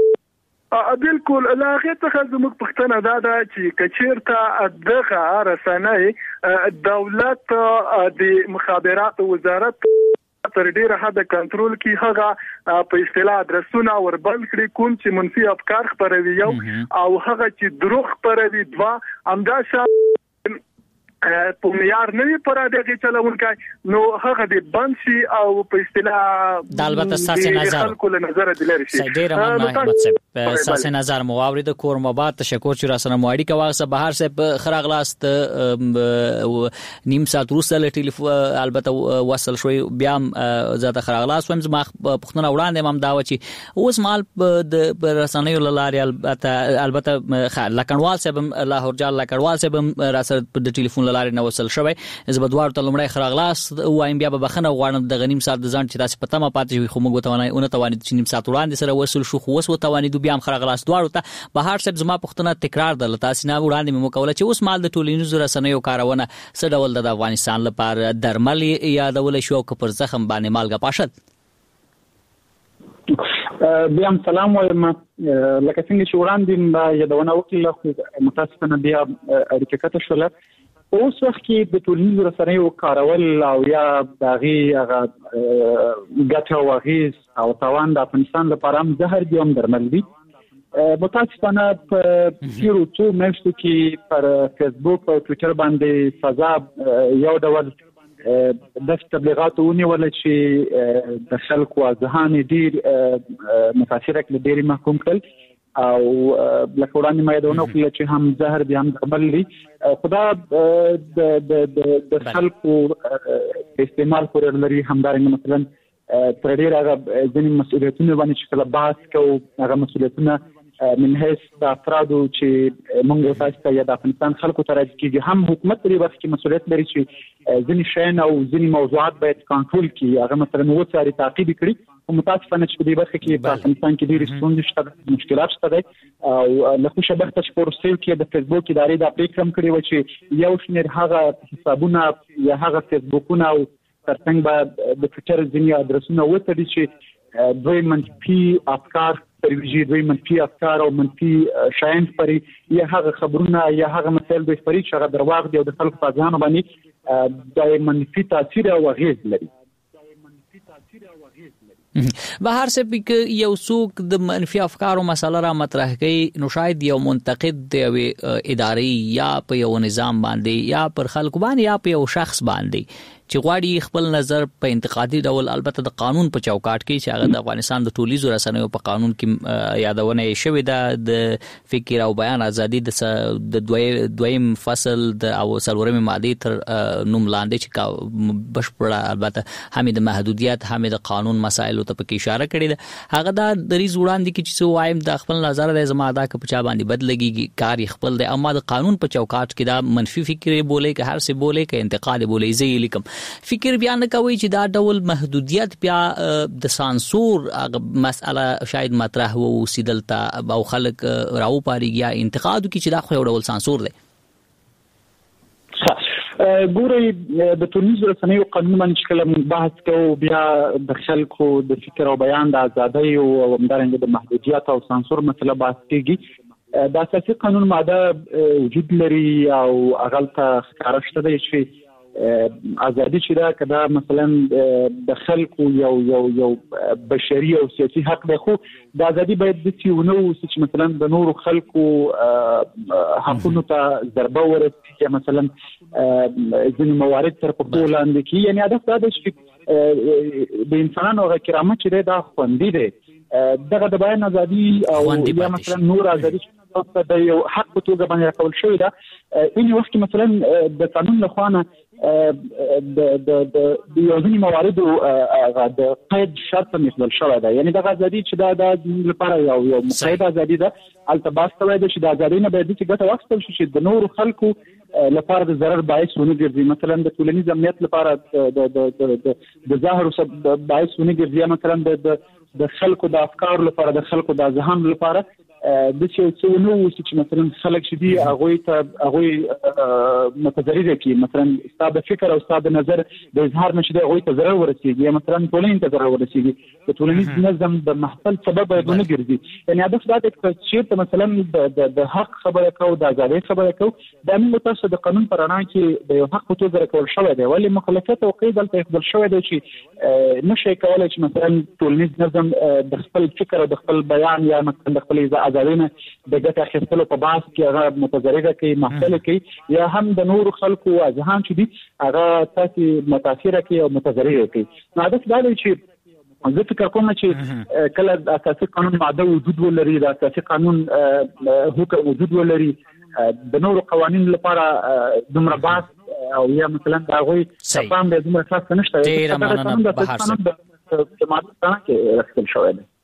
بالکل لاغه څخه زموږ پښتنه دا ده چې کچیرته دغه رسنۍ دولت د مخابرات وزارت تر ډیره حد کنټرول کی، هغه په اصطلاح ادرسونه وربند کړي کوم چې منفي افکار خپروي یو، او هغه چې دروغ خپروي دوا، همداشا په معیار نه پر دغه چلونکای، نو هغه د بند شي او په اصطلاح د البته اساس نظر خلکو له نظر د لری شي. ډیر مننه احمد صاحب، اساس نظر مواورید کور مباد تشکر چې را سره موړی کا واسه بهر صاحب خراغلاست نیم ساعت وروسته له ټلیفون البته وصل شوی بیا زاده خراغلاست ومز ما پښتنه وړاندې مم دا و چې اوس مال د رسنیو لاري البته البته لکنوال صاحب لاهور جال لکنوال صاحب را سره د ټلیفون لارې نو وصل شوی. زبدوار ته لمړی خراغلاست وایم بیا به بخنه غواړم د غنیم سات د ځان چې تاسو پته ما پاتې وي، خو موږ وتوانای اون توانید چې نیم سات وړاندې سره وصل شو، خو وس وتوانید بیا هم خراغلاست دوار ته بهار صاحب زما پښتنه تکرار د تاسو نه وړاندې مې کوله چې اوس مال د ټولینیزو رسنیو کارونه څه ډول د افغانستان لپاره درمل یادول شو که پر زخم باندې مالګه پاشد. بیا هم سلام وایم، لکه څنګه چې وړاندې یادونه وکړه متاسفانه بیا اړیکه کټه شوله. اوس وخت کې د ټولنیزو رسنیو کارول او یا دغه هغه ګټه او اغیز او توان د افغانستان لپاره هم زهر دي هم درمل دي. متاسفانه په تیرو څو میاشتو کې پر فیسبوک او ټویټر باندې فضا یو ډول د تبلیغاتو ونیول چې د خلکو ذهن ډیر متاثر کړي، ډیر محکوم کړي، او لکه وړاندې ما یادونه وکړه چې هم زهر دي هم درمل دي. خدا د د خلکو استعمال کول لري، همدارنګه مثلا تر ډیره هغه ځینې مسؤلیتونه باندې چې کله بحث کوو، هغه مسؤلیتونه من حیث د افرادو چې موږ تاسو ته یا د افغانستان خلکو ته راځي کېږي، هم حکومت لري وخت کې مسؤلیت لري چې ځینې شیان او ځینې موضوعات باید کنټرول کړي، هغه مثلا وڅاري تعقیب کړي. او متاسفانه چې په دې برخه کې په افغانستان کې ډېرې ستونزې شته، مشکلات شته دي. او له خوشه بخته چې په روسیې کې د فیسبوک ادارې دا پریکړه کړې و چې یو شمېر هغه حسابونه یا هغه فیسبوکونه او ترڅنګ به د ټویټر ځینې ادرسونه وتړي چې دوی منفي افکار پرويږي، دوی منفي افکار او منفي شایان پرې یا هغه خبرونه یا هغه مسایل دوی پرې چې هغه درواغ دي او د خلکو په ځان باندې د منفي تاثیر او اغیز لري. بهر صاحب کې یو څوک د منفي افکارو مسله را مطرح کوي، نو شاید یو منتقد دی اداري یا په یو نظام باندې یا پر خلکو باندې یا په یو شخص باندې چې غواړي خپل نظر په انتقادي ډول البته د قانون په چوکاټ کې چې هغه د افغانستان د ټولنیزو رسنیو په قانون کې یادونه شوې ده د فکر او بیان ازادي د دویم فصل د او څلورمې ماده تر نوم لاندې چې بشپړه البته هم د محدودیت هم د قانون مسایل ته پکې اشاره کړې ده. هغه د دریز وړاندې کې چې وایم د خپل نظر د زما دا که په چا باندې بدلږي کار خپل دی، اما د قانون په چوکاټ کې دا منفي فکر بولې که هر څه بولې که انتقاد بولې زه یې لیکم. فکر بیا نه کوي چې دا ډول محدودیت بیا د سانسور مسأله شاید مطرح وو سیدلته او خلک راو پاريږي یا انتقاد کوي چې دا خو یو ډول سانسور دی. ګوري د ټولنیزو رسنیو قانون باندې کله بحث کوو، بیا د خلکو د فکر او بیان د ازادۍ او همدارنګه د محدودیت او سانسور مسله بحث کیږي. د اساسي قانون ماده وجود لري او هغه ته ښکاره شته دی چې ازادي چې دا کدا مثلا د خلکو یو یو یو بشري او سیاسي حق دی خو د ازادي باید د تیونو چې مثلا د نورو خلکو حقونو ته ضربه ورسي مثلا ځینې موارد تر پښو لاندې کی یعنی هدف دا دی چې د انسانانو غو کرامت چې دا خوندي دی دغه د بیان ازادي او یا مثلا نور ازادي د یو حق په توګه باندې راکول شوی دا په وخت کې مثلا د قانون له خوا نه د د د یو ځینې مواردو د قید شرط مخدل شوی دا یعنی د ازادي چې دا د لپاره یو یو مقید ازادي ده التباس توای د چې د ازادي نه باید چې ګټه واخیستل شي چې د نورو خلکو لپاره د ضرر باعث ونه ګرځي مثلا د ټولنیز امنیت لپاره د د د د ظاهر او باعث ونه ګرځي مثلا د د خلکو د افکار لپاره د خلکو د ذهن لپاره د څه نو چې مثلا خلک شدي هغه ته هغه متضرر کی مثلا ستاسو فکر او ستاسو نظر د اظهار نشي هغه ته ضرر ورسیږي مثلا ټولنې ته ضرر ورسیږي د ټولنیز نظم د محفل سبب باید ګرځي یعنی هدف دا دی چې مثلا د حق خبره کو د ازادي خبره کو د امن متوسط د قانون پر اړه کې د یو حق په توګه راکول شوی دی ولی مخالفت او قید دلته خپل شوی دی چې نشي کولای چې مثلا ټولنیز نظم د خپل فکر او د خپل بیان یا مثلا د خپل ازادینه د ګټه اخیستلو په بحث کې هغه متضرره کوي محفل کوي یا هم د نور خلکو ځهان چې دي هغه تاسو متاثر کوي او متضرره کوي نو دا د چې زه فکر کوم چې کله د اساسي قانون ماده وجود ولري د اساسي قانون حکم وجود ولري د نور قوانینو لپاره دومره بحث او یا مثلا دا غوي تفاهم د دومره خاص نشته ډیر مننه بهر څه ماده کې راځل شوی دی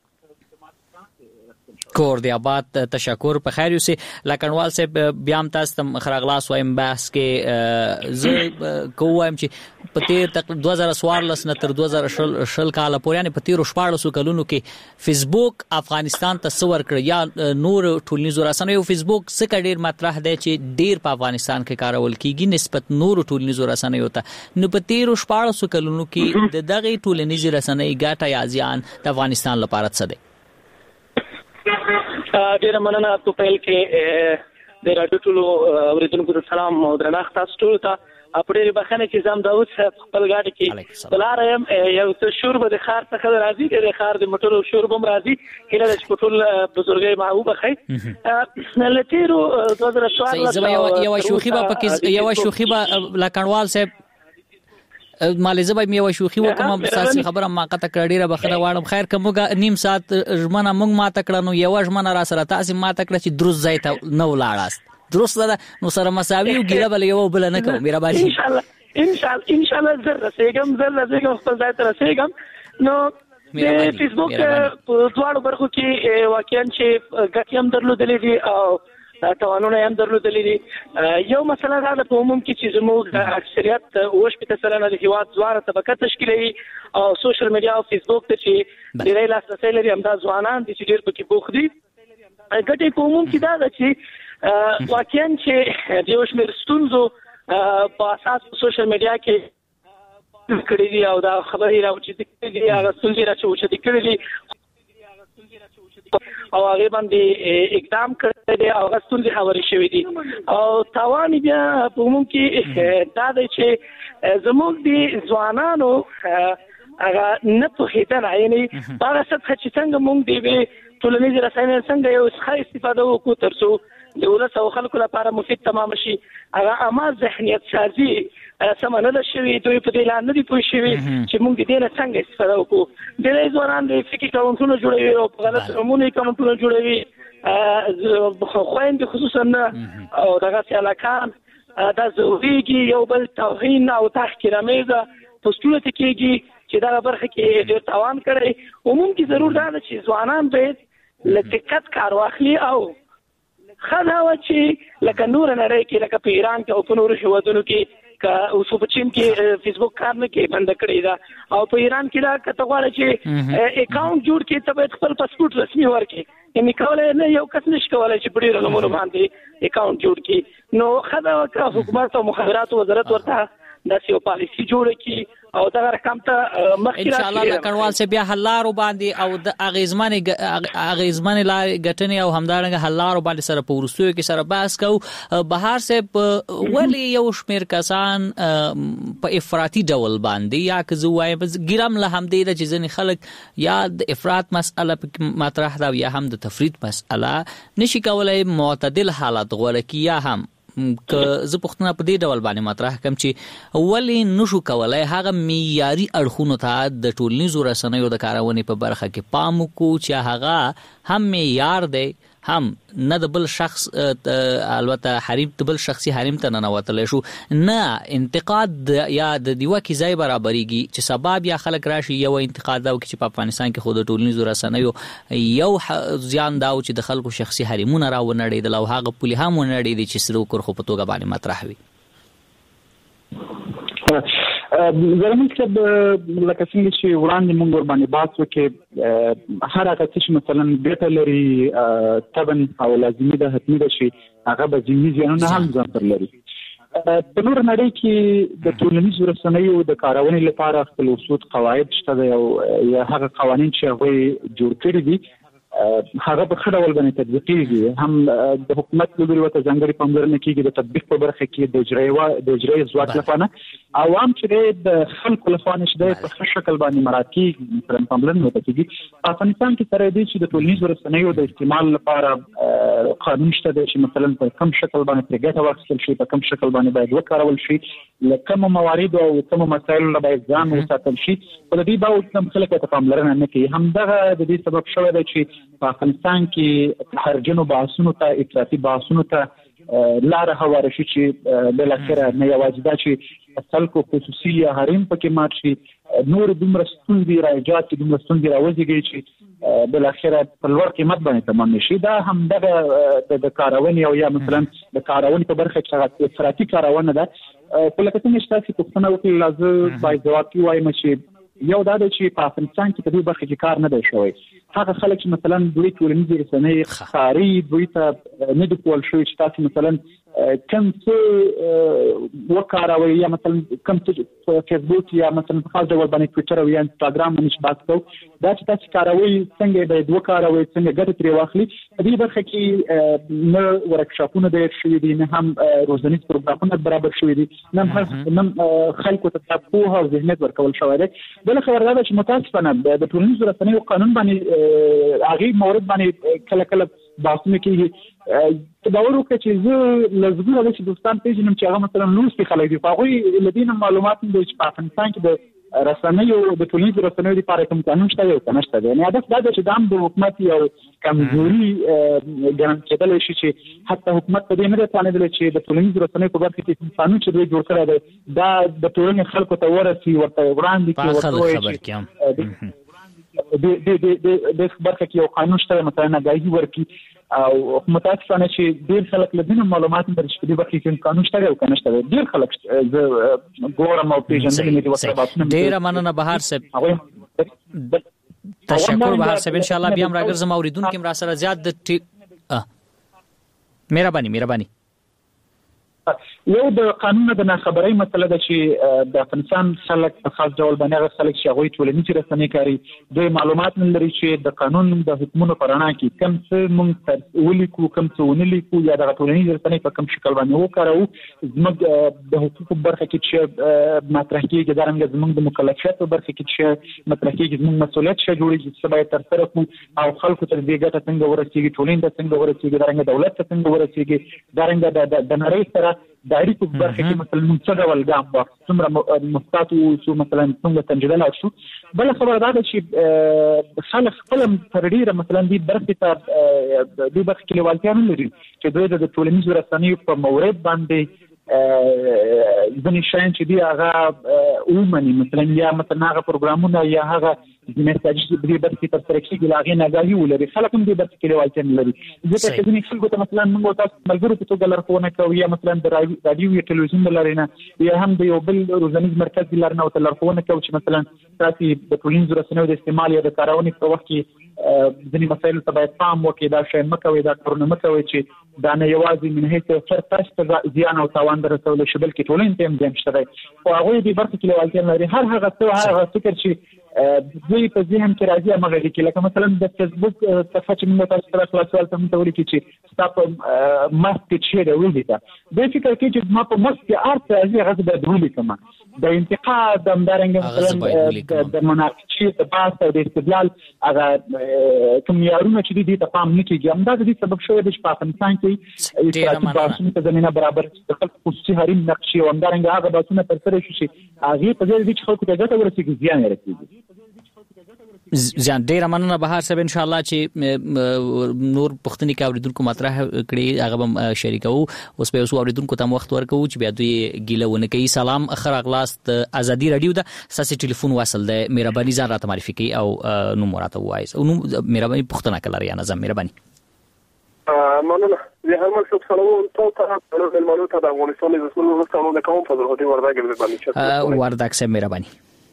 کور دی آباد تشکر په خیر یوسي لکنوال صاحب بیا هم تاسو خراغلاس وایم بحث کې زه کوم چې په تیر تک دوه هزار چوارلس نه تر دوه هزار شل کال پورې یعنی په تیر شپږ کلونو کې فیسبوک افغانستان ته څور کړ یا نور ټولنیزو رسنیو فیسبوک څخه ډیر مطرح دی چې ډیر په افغانستان کې کارول کیږي نسبت نور ټولنیزو رسنیو ته نو په تیر شپږ کلونو کې د دغه ټولنیزو رسنۍ ګټه یا زیان د افغانستان لپاره څه دی ډیر مننه په پیل کې د راډیو ټولو اوریدونکو ته سلام او درنښت تاسو ټول ته په ډیر بخښنه چې زم داوود خپل غاډي کې بلارم یو څه شور به د خار څخه راځي د خار د موټرو شور بم راځي کله چې ټول بزرګي محبوب خې لتیرو دوه هزار چوارلس یو شوخي به پکې یو شوخي به لکنوال صاحب مالې زبای مې وشوخي وکم اساسي خبره ما قطه کړه ډیره بخره واړم خیر کومه نیم ساعت ژمنه مونږ ما تکړه نو یو ژمنه را سره تاسو ما تکړه چې دروز ځای ته نو لاړاست درست ده نو سره مساوي او ګیره بل یو بل نه کوم میرا باشي ان شاء الله ان شاء الله ان شاء الله زر رسېګم زر رسېګم خپل ځای ته رسېګم نو د فیسبوک په دواړو برخو کې واقعا چې ګټیم درلودلې دي او توانونه هم درلودلې دي یو مسله دا په عموم کې چې زموږ اکثریت اوش په تسلنه د هیواد زواره طبقه تشکیلوي او سوشل میډیا او فیسبوک ته چې ډیری لاسرسي لري هم دا ځوانان دي چې ډیر پکې بوخ دي ګټې په عموم کې دا ده چې واقعا چې د یو شمېر ستونزو په اساس سوشل میډیا کې کړي دي او دا خبرې راوچې دي دي هغه ستونزې راوچې دي کړي دي او هغه باندې اقدام کړی دی او غوښتنې خبرې شوې دي او تاوان بیا په عموم کې دا دی چې زموږ د ځوانانو هغه نه په هیته یعنی هغه څه چې څنګه موږ دی ټولنیز رسنۍ څنګه یو ښه استفاده وکړو ترڅو د ولس او خلکو لپاره مفید تمام شي هغه عامه ذهنیت سازي سمانه ده شوی دوی په دې لاندې دی پوه شوی چې موږ دې نه څنګه استفاده وکړو د دې ځوانان د فکر کاونټونو جوړوي او په غلط عمومي کاونټونو جوړوي خويند خصوصا او دغه سیالاکان دا زوریږي یو بل توهین او تحقیرآمیزه پوسټونه تکيږي چې دا برخه کې ډېر تاوان کړي عموم کې ضرور دا چې ځوانان به لټکټ کار واخلي او خداوه چې لکه نور نه راي کې لکه په ایران کې او په نورو هیوادونو کې کا اوس په چین کې فیسبوک کار نه کوي بند کړی دا او په ایران کې دا کته غواړي چې اکاونټ جوړ کړي ته باید خپل پاسپورت رسمي ورکړي یعنی کولای نه یو کس نشي کولای چې په ډیرو نمونه باندې اکاونټ جوړ کړي نو خدای وکړه حکومت او مخابرات وزارت ورته د یو پالیسي جوړ کړي او دا رقم ته مخکې ان شاء الله لکړوال سه بیا حلارو باندې او د اغیزمنې اغیزمنې لا غټنې او همدارنګه حلارو باندې سره پورستوي کې سره بحث کو بهر سه ولی یو شمیر کسان په افراطي ډول باندې یا که وایم ګرام له هم دې د ځینې خلک یا د افراط مسأله مطرح ده یا هم د تفرید مسأله نشي کولای معتدل حالت غوړه کی یا هم که زه پښتنه په دې ډول باندې مطرح کوم چې ولی نشو کولای هغه معیاري اړخونو ته د ټولنیزو رسنیو د کارونې په برخه کې پام وکړو چې هغه هم معیار دی هم نه د بل شخص البته حریم د بل شخصي حریم ته نه نوتل شو نه انتقاد یا د دیوه کې ځای برابرېږي چې سبب یا خلک راشي یو انتقاد او چې په افغانستان کې خود ټولنیزو رسنیو یو ځان داو چې د خلکو شخصي حریمونه را ونړېدل او هغه پولی هم ونړېدي چې سرو کور خو په توګه باندې مطرح وي زرمن کتاب لکه څنګه چې وړاندې موږ ور باندې بحث وکړو هر هغه چې مثلا ګټه لري طبعا او لازمي ده حتمي ده چې هغه به ځینې ځانونه هم ځان پر لري په نور نړۍ کې د ټولنیزو رسنیو د کارونې لپاره خپل اصول قواعد شته او یا هغه قوانين چې هغه جوړ کړی دي هغه په خړه ول باندې تطبیقيږي هم د حکومت له لوري ته ځانګړي پاملرنه کیږي د تطبیق په برخه کې د اجرایي د اجرایي ځواک لپاره عوام چې د خلکو لپاره نشي په ښه شکل باندې مراتي مثلا پاملرنه کوي په افغانستان کې سره دي چې د ټولنیزو رسنیو د استعمال لپاره قانون شته چې مثلا په کوم شکل باندې پرګټه واخیستل شي په کوم شکل باندې باید وکارول شي لکه موارد او کوم مسایل باید ځان وساتل شي په دې باور کوم خلک ته پاملرنه نه کوي همدغه د دې سبب شوی دی چې په افغانستان کې هرجنو بحثونو ته افراطي بحثونو ته لار هواره شي چې بل اخره نه یوازې دا چې خلکو خصوصي یا حریم پکې مات شي نور دومره ستونزې راځي چې دومره ستونزې راوځي چې بل اخره په لوړ قیمت باندې تمام شي دا هم دغه د کارونې او یا مثلا د کارونې په برخه کې افراطي کارونه ده په لکه څنګه چې تاسو پوښتنه وکړئ لازم باید جواب وایم چې یو دا چې په افغانستان کې په دې برخه کې کار نه دی شوی هغه خلک چې مثلا دوی ټولنیزې رسنۍ خاري دوی ته نه د کول شوی چې تاسو مثلا کم څه وکاروي یا مثلا کم څه فیسبوک یا مثلا په خاص ډول باندې ټوئیټر او یا انستاګرام باندې بحث کوو دا چې تاسو کاروي څنګه باید وکاروي څنګه ګټه ترې واخلي په دې برخه کې نه ورکشاپونه ډېر شوي دي نه هم روزنیز پروګرامونه برابر شوي دي نه هم خلکو ته پوهه او ذهنیت ورکول شوی دی بل خبر دا چې متاسفانه د ټولنیزو رسنیو قانون باندې هغه مورد باندې کله کله بحثونه کیږي تداور وکړي چې زه لزګو د دوستان پیژنم چې هغه مثلا لوستي خلک دي په هغه لدینه معلومات د افغانستان کې د رسنیو د ټولنیزو رسنیو لپاره کوم قانون شته یو کنه شته یعنی هدف دا چې د عام د حکومت یو کمزوري ګران کېدل شي چې حتی حکومت په دې نه توانیدل چې د ټولنیزو رسنیو په برخه کې قانون چې دوی جوړ کړی دی دا د ټولنې خلکو ته ورسي ورته وړاندې کړي د د د د برخه کې یو قانون شته مثلا ناګهي ورکی او متاسفانه چې ډیر خلک له دې معلومات لري چې په دې برخه کې قانون شته او کنه شته ډیر خلک ګورم او پیژندل مې د وسره ډیر مننه بهار صاحب تشکر بهار صاحب ان شاء الله بیا هم راګرځم اوریدونکو را سره زیات د مهرباني مهرباني یو د قانون د ناخبرۍ مسله ده چې د افغانستان خلک په خاص ډول باندې هغه خلک چې هغوی ټولنیزې رسنۍ کاري دوی معلومات نه لري چې د قانون د حکمونو په رڼا کې کوم څه موږ ولیکو کوم څه ونه لیکو یا د ټولنیزې رسنۍ په کوم شکل باندې وکاروو زموږ د حقوقو برخه کې چې مطرح کېږي دارنګه زموږ د مکلفیت په برخه کې چې مطرح کېږي زموږ مسؤلیت څه جوړیږي چې باید ترسره کړو او خلکو ته دې ګټه څنګه ورسیږي ټولنې ته څنګه ورسیږي دارنګه دولت ته څنګه ورسیږي دارنګه د نړۍ سره د اړیکو په برخه کې مثلا موږ څه ډول ګام واخلو څومره مثبت او مثلا څنګه تنجدل شو بل خبره دا ده چې خلک خپل تر ډیره مثلا دې برخه ته دې برخه کې لیوالتیا نه لري چې دوی د ټولنیزو رسنیو په مورد باندې ځینې شیان چې دي هغه ومني مثلا یا مثلا هغه پروګرامونه یا هغه د میساج د دې برخې تر سره کېږي هغه ناګاهي ولري خلک هم دې برخې کې لیوالتیا نه لري ځکه چې ځینې خلکو ته مثلا موږ تاسو ملګرو په توګه لارښوونه کوو یا مثلا د رادیو یا ټلویزیون له لارې نه یا هم د یو بل روزنیز مرکز له لارې نه ورته لارښوونه کوو چې مثلا تاسو د ټولنیزو رسنیو د استعمال یا د کارونې په وخت کې ځینې مسایلو ته باید پام وکړي، دا شی مه کوئ، دا کارونه مه کوئ چې دا نه یوازې من حیث فرد تاسو ته زیان او تاوان دررسولی شي بلکې ټولنې ته هم زیان شته دی. خو هغوی دې برخه کې لیوالتیا نه لري. هر هغه څه هغه فکر چې دوی په ذهن کې راځي همغه لیکي. لکه مثلا د فیسبوک صفحه چې موږ تاسو ته خلاصول ته موږ ولیکي چې ستا په مخ کې چې دی ولیکه، دوی فکر کوي چې ما په مخ کې ارت راځي هغه باید ولیکم. د انتقاد د همدارنګه مثلا د مناقشې د بحث او د استدلال هغه کوم معیارونه چې دي ته پام نه کېږي. همدا د دې سبب شوی دی چې په افغانستان کې افراطي بحثونو ته زمینه برابر د خلکو خصوصي حریم نقش او همدارنګه هغه بحثونه ترسره شي چې هغې په ځای د چې خلکو ته ګټه ورسېږي زیان یې رسېږي. ځان ډیره مننه بهار صاحب، ان شاء الله چې نور پښتني کا اوریدونکو مطرح کړي هغه هم شریکو. اوس په اوسو اوریدونکو ته وخت ورکو چې بیا دوی ګیله ونه کوي. سلام اخر اغلاست ازادي رادیو ده ساسي ټلیفون وصل ده، مهرباني ځان راته معرفي کړئ او نو مراته وایي او نو مهرباني پښتنه کلر یا نظم مهرباني. مننه. زه هم څه سلام ته ته د مالو ته د افغانستان د رسول الله صلی الله علیه و سلم په ضرورت ورداګ مهرباني چا ورداګ سه مهرباني.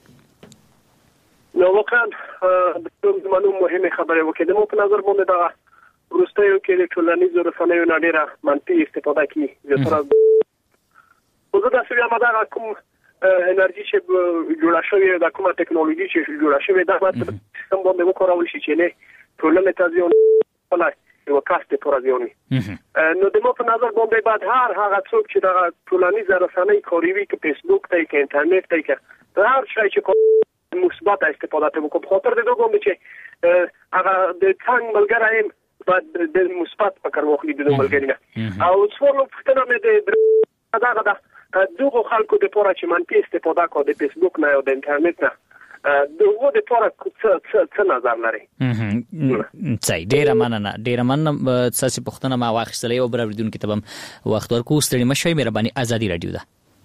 نو واقعا د ټول منو مهمه خبره وکړه. د مو په نظر باندې دا ورستیو کې د ټولنیزو رسنیو نه ډیره منفي استفاده کوي. زه خو زه د سویا مدار کوم انرژي چې جوړه شوې د کومه ټکنالوژي چې جوړه شوې دا ماته کوم باندې وکړول شي چې نه ټولنه تازیون ولا یو کاست پرازیونی. نو د مو په نظر باندې بعد هر هغه څوک چې د ټولنیزو رسنۍ کاروي کې فیسبوک ته کې انټرنیټ ته کې هر شي چې مثبت استفاده ته وکړو. خاطر د دوه باندې چې هغه د څنګه ملګری بعد د مثبت فکر واخلي د ملګری نه او څورو پښتنه مې د دا دا دغه خلکو د پوره چې منفي استفاده کوي د فیسبوک نه او د انټرنیټ نه دغه د پوره څه څه نظر لري. صحیح، ډیره مننه ډیره مننه. ساسي پښتنه ما واخیستلې او برابردون کې تبم وخت ورکو. ستړي مشوي مهرباني. ازادي رادیو ده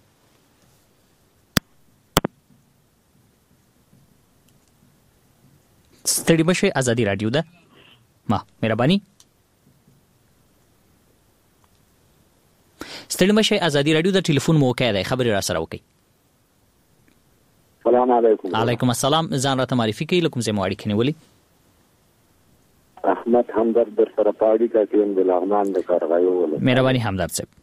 ستړي مشوي. ازادي رادیو ده ما مهرباني. ستړي مشوي. ازادي رادیو ده ټلیفون مو وکړئ دی خبرې را سره وکړئ. السلام علیکم. علیکم السلام. ځان راته معرفي کړئ لکم زه مو اړیکې نیولې. احمد همدرد در سره پاړی کا کې د لغمان د کارغایو ول. مهرباني همدرد صاحب.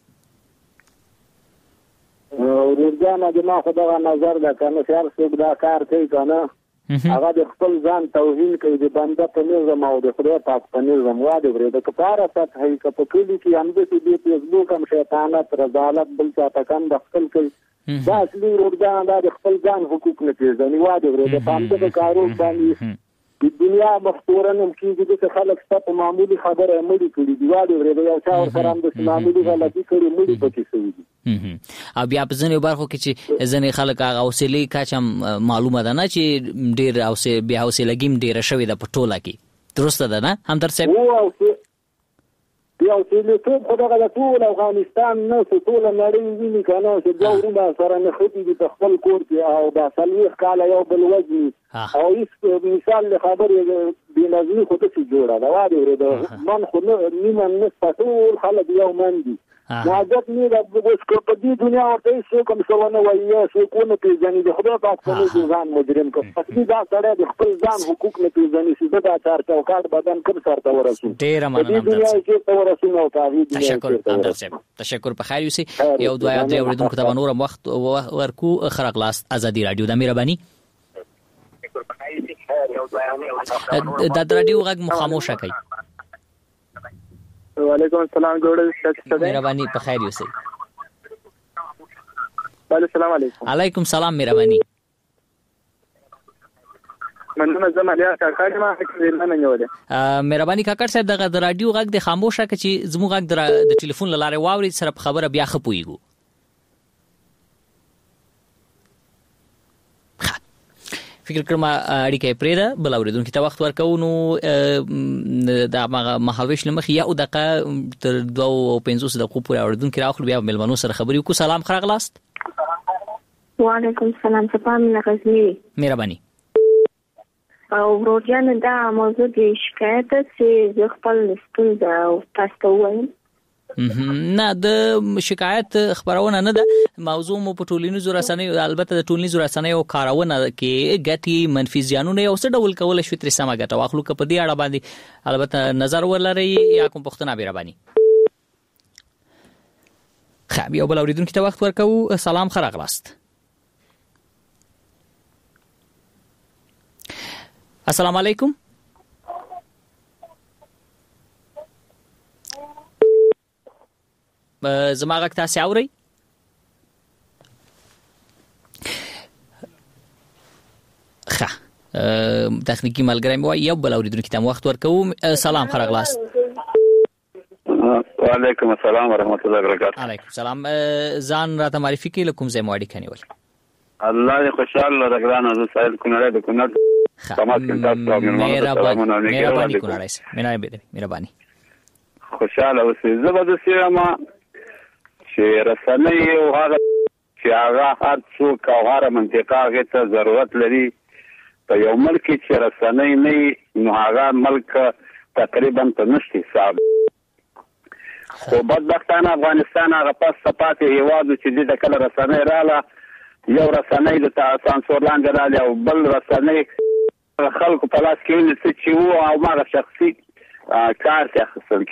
ورځانه د ما خدای نظر ده کنه خیال څوک دا کار کوي کنه هغه د خپل ځان توهین کوي د بنده په نظم او د خدای پاک په نظم واده ورې د کفاره سطحي کپ کلی کې هم د دې فیسبوک هم شیطانت رضالت بل څه تکان د خپل کوي. دا اصلي ورځان د خپل ځان حقوق نه پیژني واده ورې د پام د کارو باندې د دنیا مخورن هم کېږي د خلک ستاسو معمولی خبره مړي کړي دی واده ورې د یو چا ور سره هم د معمولی غلطي کړي مړي پکې شوی دي. او بیا په ځینې برخو کې چې ځینې خلک هغه حوصلې کچه معلومه ده نه چې ډېر حوصله بیا حوصلګي هم ډېره شوې ده په ټوله کې. درسته ده نه همدرد صاحب؟ بیا چې ټول خدای د ټول افغانستان نه ټول نړۍ ویني کنه چې دا ورونه سره نه خېټي د خپل کور کې او د سلوي کاله یو بل وځي او هیڅ مثال له خبرې د نظمی خو ته جوړه دا وایي ورته من خو نه نیمه نه ټول خلک یو من دي. ناجت نه د په دې دنیا ورته څه کوم څه ونه وایي څه کو نه پیژني د خدای پاک په نوم ځان مجرم کو اصلي دا سره د خپل ځان حقوق نه پیژني چې دا چار چوکاټ بدن کړ سره ورسو. ډیر مننه. تشکر همدرد صاحب. تشکر په خیر یوسي. یو دوه یا درې اوریدونکو ته نور وخت ورکو. خرغلاست ازادي رادیو د مهرباني. دا رادیو غږ مخاموشه کړئ. وعلیکم السلام ګوره مهرباني په خیر یوسي. السلام علیکم. علیکم سلام مهرباني. مننه زما لیا کاکړ ما حکم نه نیولې. مهرباني کاکړ صاحب دغه د رادیو غږ د خاموشه ک چې زموږ غږ د ټلیفون لاره واوري سره خبره بیا خپويګو. فکر کوم اړیکه پرېده بل اوریدونکو ته وخت ورکو. نو د مهالويش لمخ یا او دغه تر دوه او پنځوس دقیقو پورې اوریدونکو راخلو بیا ملمنو سره خبرې وکړو. سلام خرغلاست. وعلیکم السلام. سلام غزنی. مهرباني. او ورځان دا موضوع د شکایت چې خپل ستونزه او تاسو وایم نه د شکایت خبرونه نه ده، موضوع مو په ټولنیزو رسنیو، البته د ټولنیزو رسنیو کارونه کې ګټي منفي زیانونه یو څه ډول کول شي تر سمه ګټه واخلو که په دې اړه باندې البته نظر ولري یا کوم پښتنه بیربانی. خب یو بل اوریدونکو ته وخت ورکوو. سلام خراغلاست. السلام علیکم. زما غږ تاسو اورئ؟ ښه تخنیکی ملګری مو یو بل اوریدونکو ته وخت ورکوم. سلام خراغلاست. وعلیکم السلام ورحمۃ اللہ وبرکاتہ. علیکم السلام. ځان راته معرفي کړئ کوم ځای مو اړیکه نیول؟ الله دې خوشاله راغلانه زه سایل کونړ د کونړ سمات کې تاسو او مهرباني کونړ سره مهرباني خوشاله اوسئ. زه به د سیما چې رسنۍ او هغه چې هغه هر څوک او هر منطقه هغه ته ضرورت لري په یو ملک چې رسنۍ نه نو هغه ملک تقریبا ته نشته حساب. خو بدبختانه افغانستان هغه پس سپاتې هیواد چې د کله رسنۍ رااله یو رسنۍ د سانسور لاندې رااله او بل رسنۍ خلکو په لاس کې ونیسي چې وو او ماغه شخصي کار ته اخیستل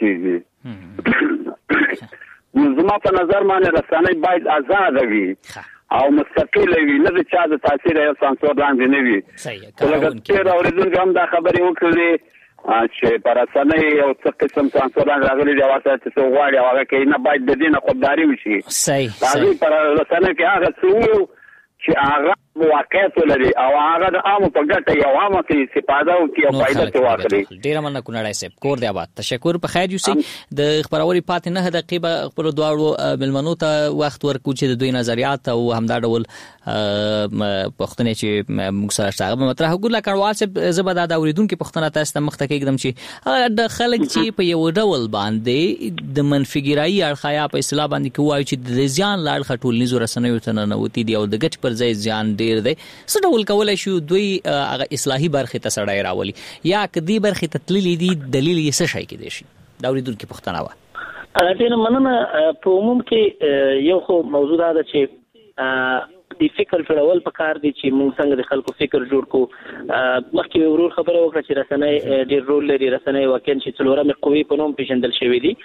کېږي. زما په نظر باندې رسنۍ باید آزاد وي او مستقل وي، نه د چا د تاثیر یا سانسور لاندې نه وي. لکه تیر اوریدونکو هم دا خبرې وکړې چې په رسنۍ یو څه قسم سانسور لاندې راغلي دی، واسطه چې غواړي هغه کوي، نه باید د دې نه خودداري وشي. صحیح صحیح. پر رسنۍ کې هغه څه چې هغه واقعیت لري او هغه د عامو په ګټه یو عامه کې استفاده وکړي او فائدہ ته واخلي. ډیره مننه کونړی صاحب، کور دی آباد. تشکر. په خیر یوسي د خبروري پاتې نه دقیقه خپل دواړو ملمنو ته وخت ورکو چې د دوی نظریات او همدا ډول پښتنې چې موږ سره شته مطرح وکړو. لکه وال صاحب زبدا د اوریدونکو پښتنه تاسو ته مخته کېږم چې د خلک چې په یو ډول باندې د منفګرایي اړخیا په اصطلاح باندې کوي چې د زیان لاړ خټولنیزو رسنیو ته نه نوتی دی او د ګټ پر ځای زیان ډیر دی. څه ډول کولای شو دوی هغه اصلاحي برخه ته سړای راولي یا کدي برخه ته تللی دي دلیل یې څه شي کې دي شي دا اوریدونکو پښتنه وا. ډیر مننه. په عموم کې یو خو موضوع دا ده چې د فکر جوړول پکار دي چې موږ څنګه د خلکو فکر جوړ کو. مخکې ورور خبره وکړه چې رسنۍ ډیر رول لري. رسنۍ واقعا چې څلورمه قوی په نوم پیژندل شوی دي.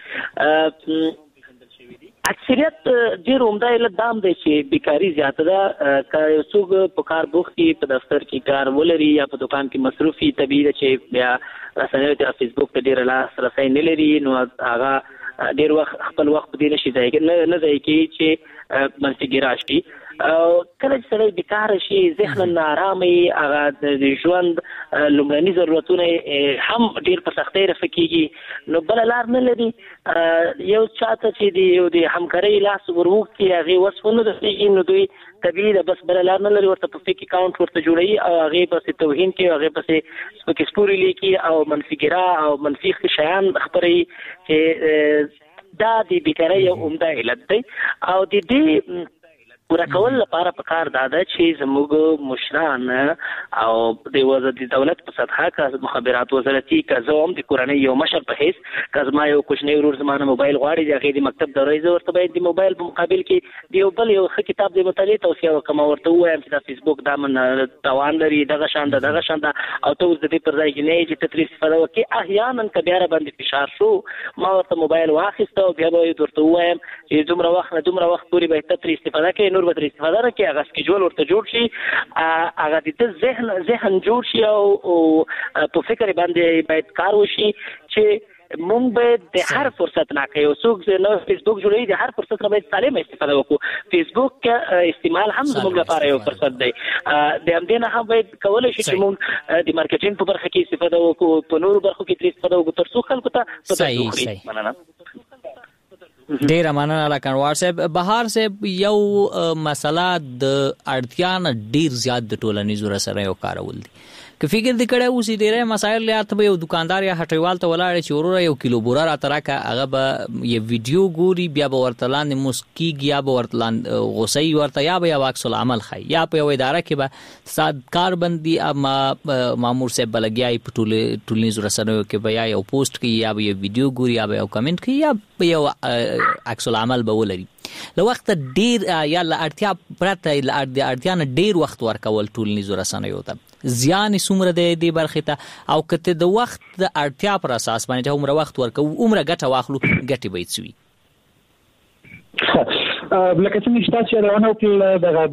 اکثریت ډیر عمده علت دام دی چې بیکاری زیاته ده. که یو څوک په کار بوخت وي، په دفتر کې کار ولري یا په دکان کې مصروف وي، طبیعي ده چې بیا رسنیو ته فیسبوک ته ډیر لاسرسی نه لري، نو هغه ډیر وخت خپل وخت په دې نشي ځای نه نه ځای کې چې منفګرا شي. کله چې سړی بیکاره شي، ذهن نارامي، هغه د ژوند لومړني ضرورتونه هم ډیر په سختۍ رفع کېږي، نو بله لار نه لري. یو چاته چې د یو د همکارۍ لاس وروکړي هغې وصف ونه رسېږي، نو دوی طبیعي ده بس بله لار نه لري، ورته په فیک اکاونټ ورته جوړوي او هغې پسې توهین کوي، هغې پسې سپکې سپورې لیکي او منفګرا او منفي شیان خپروي چې دا د بیکارۍ یو عمده علت دی. او د دې پورا کول لپاره پکار دا ده چې زموږ مشران او د وزارت دولت په سطحه کا مخابرات وزارتي کا زوم د کورنۍ یو مشر په هیڅ کزما یو کوچنی ورور زمانه موبایل غواړي د هغې د مکتب دورې زه ورته باید د موبایل په مقابل کې د یو بل یو ښه کتاب د مطالعې توصیه وکړم، ورته ووایم چې دا فیسبوک دا من تاوان لري، دغه شان ده دغه شان ده، او ته اوس د دې پر ځای کې نه یې چې ته ترې استفاده وکړې. احیانا که بیا راباندې فشار شو، ما ورته موبایل واخیسته او بیا به ورته ووایم چې دومره وخت نه دومره وخت پورې باید ته ترې استفاده کوې، نور به ترې استفاده نه کوې. هغه سکیجول ورته جوړ شي، هغه د ده ذهن ذهن جوړ شي او په فکر باندې باید کار وشي چې مونږ باید د هر فرصت نه کوي. یو څوک نو فیسبوک جوړوي، د هر فرصت نه باید سالمه استفاده وکړو. فیسبوک استعمال هم زموږ لپاره یو فرصت دی. د همدې نه هم باید کولی شو چې مونږ د مارکیټینګ په برخه کې استفاده وکړو، په نورو برخو کې ترې استفاده وکړو تر څو خلکو ته په داسې وکړي. مننه. ډیره مننه لکنوار صاحب. بهار صاحب، یو مسله د اړتیا نه ډیر زیات د ټولنیزو رسنیو کارول دي. که فکر دې کړه اوس ډېرې مسایل یا ته یو دکاندار یا هټیوال ته ولاړ چې وروره یو کیلو بوره را تراکه هغه به یو ویډیو ګوري بیا به ورته لاندې مسکیږي یا به ورته لاندې غوسې ورته یا به یو عکس العمل ښایي یا په یو اداره کې به سات کار بندي اما مامور صاحب بلګیای په ټول ټولنیزو رسنیو کې به یا یو پوسټ کوي یا به یو ویډیو ګوري یا به یو کمنټ کوي یا به یو عکس العمل به ولري له وخت ډیر یا له اړتیا پرته له اړتیا نه ډیر وخت ورکول ټولنیزو رسنیو ته زیان څومره دی دې برخې ته او کته د وخت د اړتیا پر اساس باندې عمر وخت ورکو عمر ګټه واخلو ګټي به وي لکه څنګه چې تاسو راونه وکړل دغه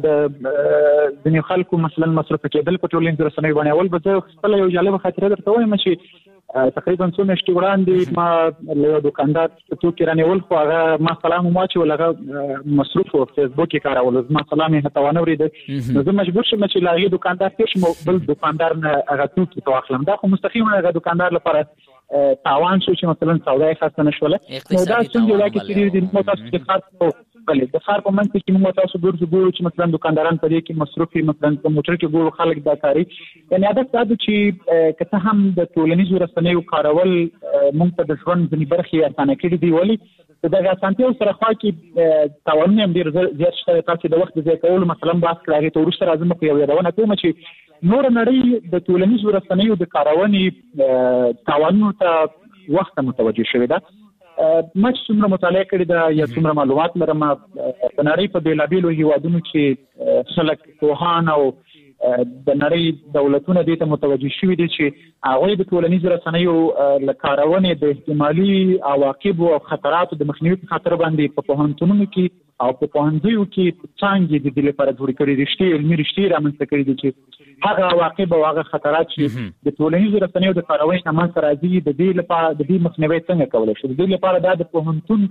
د دنیو خلکو مثلا مصرف کېدل په ټولنیزو رسنیو باندې اول به زه خپل یو جالب خاطره درته وایم چې تقریبا څو میاشتې وړاندې ما له دکاندار توکي رانیول خو هغه ما سلام واچول هغه مصروف او فیسبوک کې کارول ما سلام یې هتاونه ورید نو زه مجبور شوم چې لاغي دکاندار ته شم بل دکاندار نه هغه توکي واخلم دا خو مستقیم هغه دکاندار لپاره تاوان شو چې مثلا سودا یې خاصه نشوله نو دا څنګه وایي چې دې مو تاسو کې خاص بلې د خار په منځ کې موږ تاسو ګورو ګورو چې مثلا دکانداران په دې کې مصروفي مثلا په موټر کې ګورو خلک دا کاری یعنی عادت دا چې کته هم د ټولنیزو رسنیو کارول موږ ته د ژوند ځینې برخې اسانه کړي دی ولی دغه اسانتیا سره خوا کې تاوان هم ډیر زیات شته تاسو د وخت ځای کول مثلا باس کړی ته ورسره راځم په یو یادونه کوم چې نور نړۍ د ټولنیزو رسنیو د کارونې تاوانونو ته وخت متوجه شوی ده ما چې څومره مطالعه کړې ده یا څومره معلومات لرم په نړۍ په بیلابیلو هیوادونو کې خلک پوهان او د نړۍ دولتونه دې ته متوجه شوي دي چې هغوی د ټولنیزو رسنیو له کارونې د احتمالي عواقبو او خطراتو د مخنیوي په خاطر باندې په پوهنتونونو کې او په پوهنځیو کې څانګې د دې لپاره جوړې کړې دي رښتې علمي رښتې رامنځته کړي دي چې هغه عواقب او هغه خطرات چې د ټولنیزو رسنیو د کارونې نه منځته راځي د دې لپاره د دې مخنیوی څنګه کولی شو د دې لپاره دا د پوهنتون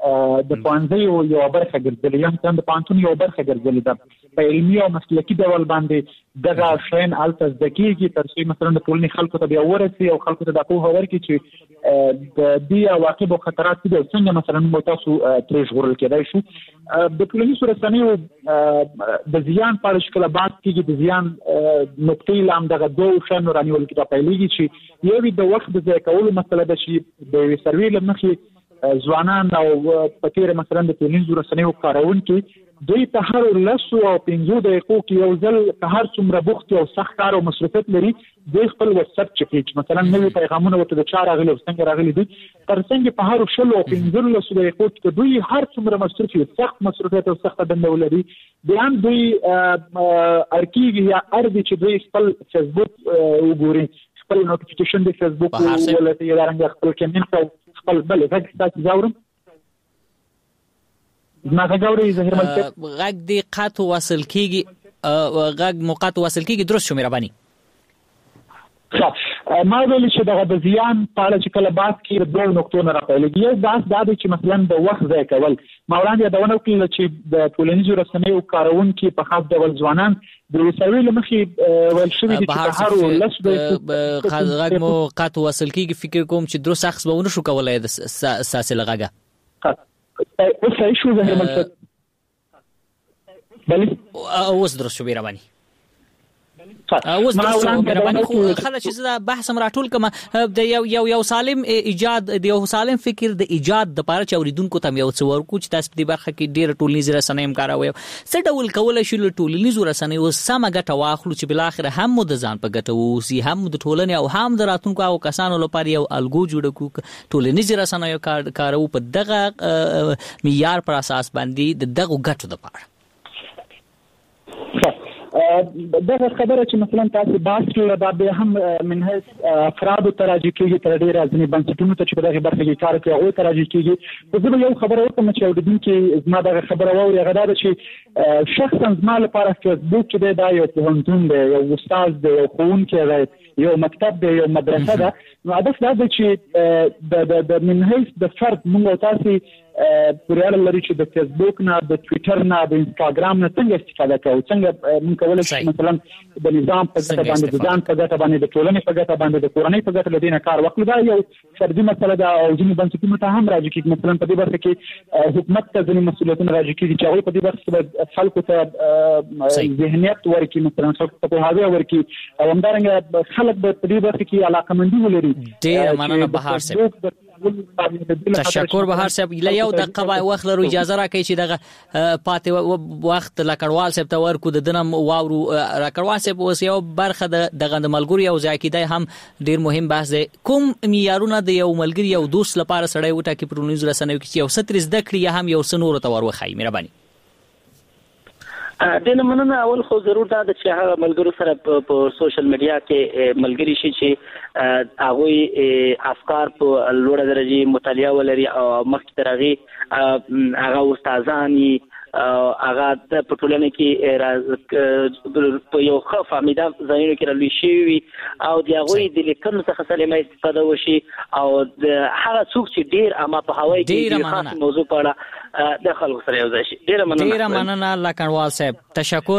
د پوهنځیو یوه برخه ګرځېدلې یا مثلا د پوهنتون یوه برخه ګرځېدلې ده په علمي او مسلکي ډول باندې دغه شیان هلته زده کېږي تر څو مثلا د ټولنې خلکو ته بیا ورسي او خلکو ته دا پوهه ورکړي چې د دې عواقب او خطرات دي څنګه مثلا موږ تاسو ترې ژغورل کېدای شو د ټولنیزو رسنیو د زیان په اړه چې کله بحث کېږي د زیان نقطې له همدغه دوو شیانو رانیول کې راپیلېږي چې یو د وخت د ضایع کولو مسله ده چې د یوې سروې له مخې ځوانان او په تېره مثلا د ټولنیزو رسنیو کاروونکي دوی په هر لسو او پنځو دقیقو کې یو ځل که هر څومره بوخت او سخت کار او مصروفیت لري دوی خپل واتساپ چک کوي چې مثلا نوي پیغامونه ورته د چا راغلي او څنګه راغلي دي تر څنګه په هر شلو او پنځلسو دقیقو کې دوی هر څومره مصروف وي سخت مصروفیت او سخته دنده ولري بیا هم دوی ارکیږي یا ارځي چې دوی خپل فیسبوک وګوري خپل نوټیفیکیشن د فیسبوک ولته یا رنګ خپل کمنټ او خپل بل غږ تاسو زاورم ما غاوري زهیر ملک غږ دی قات وصل کیږي غږ موقات وصل کیږي درست شو مهرباني ما ویل چې دغه د زیان په اړه چې کله بحث کېږي د دوو نقطو نه راپیلېږي یو بحث دا دی چې مثلا د وخت ضایع کول ما وړاندې یادونه وکړله چې د ټولنیزو رسنیو کاروونکي په خاص ډول ځوانان د یوې سروې له مخې ویل شوي دي چې په هرو لسو دقیقو غږ مو قات وصل کېږي فکر کوم چې درست اخذ به ونه شو کولی ستاسې له غږه اوس صحیح شو زهیر ملک بلې اوس درست شو مهرباني اوس درست شو مهرباني خو خله چې زه بحث هم راټول کړم د یو یو یو سالم ایجاد د یو سالم فکر د ایجاد دپاره چې اورېدونکو ته هم یو څه ورکړو چې تاسو په دې برخه کې ډېره ټولنیزې رسنۍ هم کاروئ څه ډول کولی شو له ټولنیزو رسنیو سمه ګټه واخلو چې بالاخره هم مو د ځان په ګټه واوسي هم د ټولنې او هم د راتلونکو هغو کسانو لپاره یو الګو جوړه کړو ټولنیزې رسنیو کارو په دغه معیار پر اساس باندې د دغو ګټو دپاره دغه خبره چې مثلا تاسو بحث کړل دا به هم من هیڅ افرادو ته راجع کېږي تر ډېره ځینې بنسټونو ته چې په دغه برخه کې کار کوي هغوی ته راجع کېږي خو زه به یو خبره وکړم چې اورېدونکي زما دغه خبره واوري هغه دا ده چې شخصا زما لپاره فیسبوک چې دی دا یو پوهنتون دی یو استاد دی یو ښوونکی دی یو مکتب دی یو مدرسه ده نو هدف دا دی چې د من حیث د فرد موږ او تاسې پوریاله لري چې د فیسبوک نه د ټوئیټر نه د انستګرام نه څنګه استفاده کوو څنګه موږ کولای شو مثلا د نظام په ګټه باندې د ځان په ګټه باندې د ټولنې په ګټه باندې د کورنۍ په ګټه لدینه کار وکړو. دا یو فردي مسله ده او ځینې بنسټونو ته هم راځي چې مثلا په دې برخه کې حکومت ته ځینې مسؤلیتونه راځي چې هغه په دې برخه کې خلکو ته ذهنیت ورکړي مثلا خلکو ته پوهاوی ورکړي او همدارنګه خلک په دې برخه کې علاقمندي ولري. ډېر مننه بهار صاحب. تشکر بهار صاحب. یو دقیقه وخت لرو اجازه راکړئ چې دغه پاتې وخت لکړوال صاحب ته ورکو د دنم واورو. راکړوال صاحب اوس یو برخه دغه د ملګری او ځکیدای هم ډیر مهم بحث دی. کوم معیارونه د یو ملګری او دوست لپاره سړی وټاکي په ټولنیزو رسنیو کې یو ستر زده کړی هم یو سنور ته وروخی؟ مهرباني. دنه مننه. اول خو ضرور دا چې هغه ملګرو سره په سوشل میډیا کې ملګری شي چې هغه افکار په لوړه درجه مطالعه ولري او مخکې ترغي هغه استادانی هغه د پټولنې کې په یو ښه فامیدا ځایونو کې راوي شي او د هغه د لیکنو څخه سلیمه استفاده وشي او د هغه څوک چې ډیر اما په هوای کې د خاص موضوع په اړه د خلکو سره یو ځای شي. ډیر مننه. ډیر مننه لکړوال صاحب. تشکر.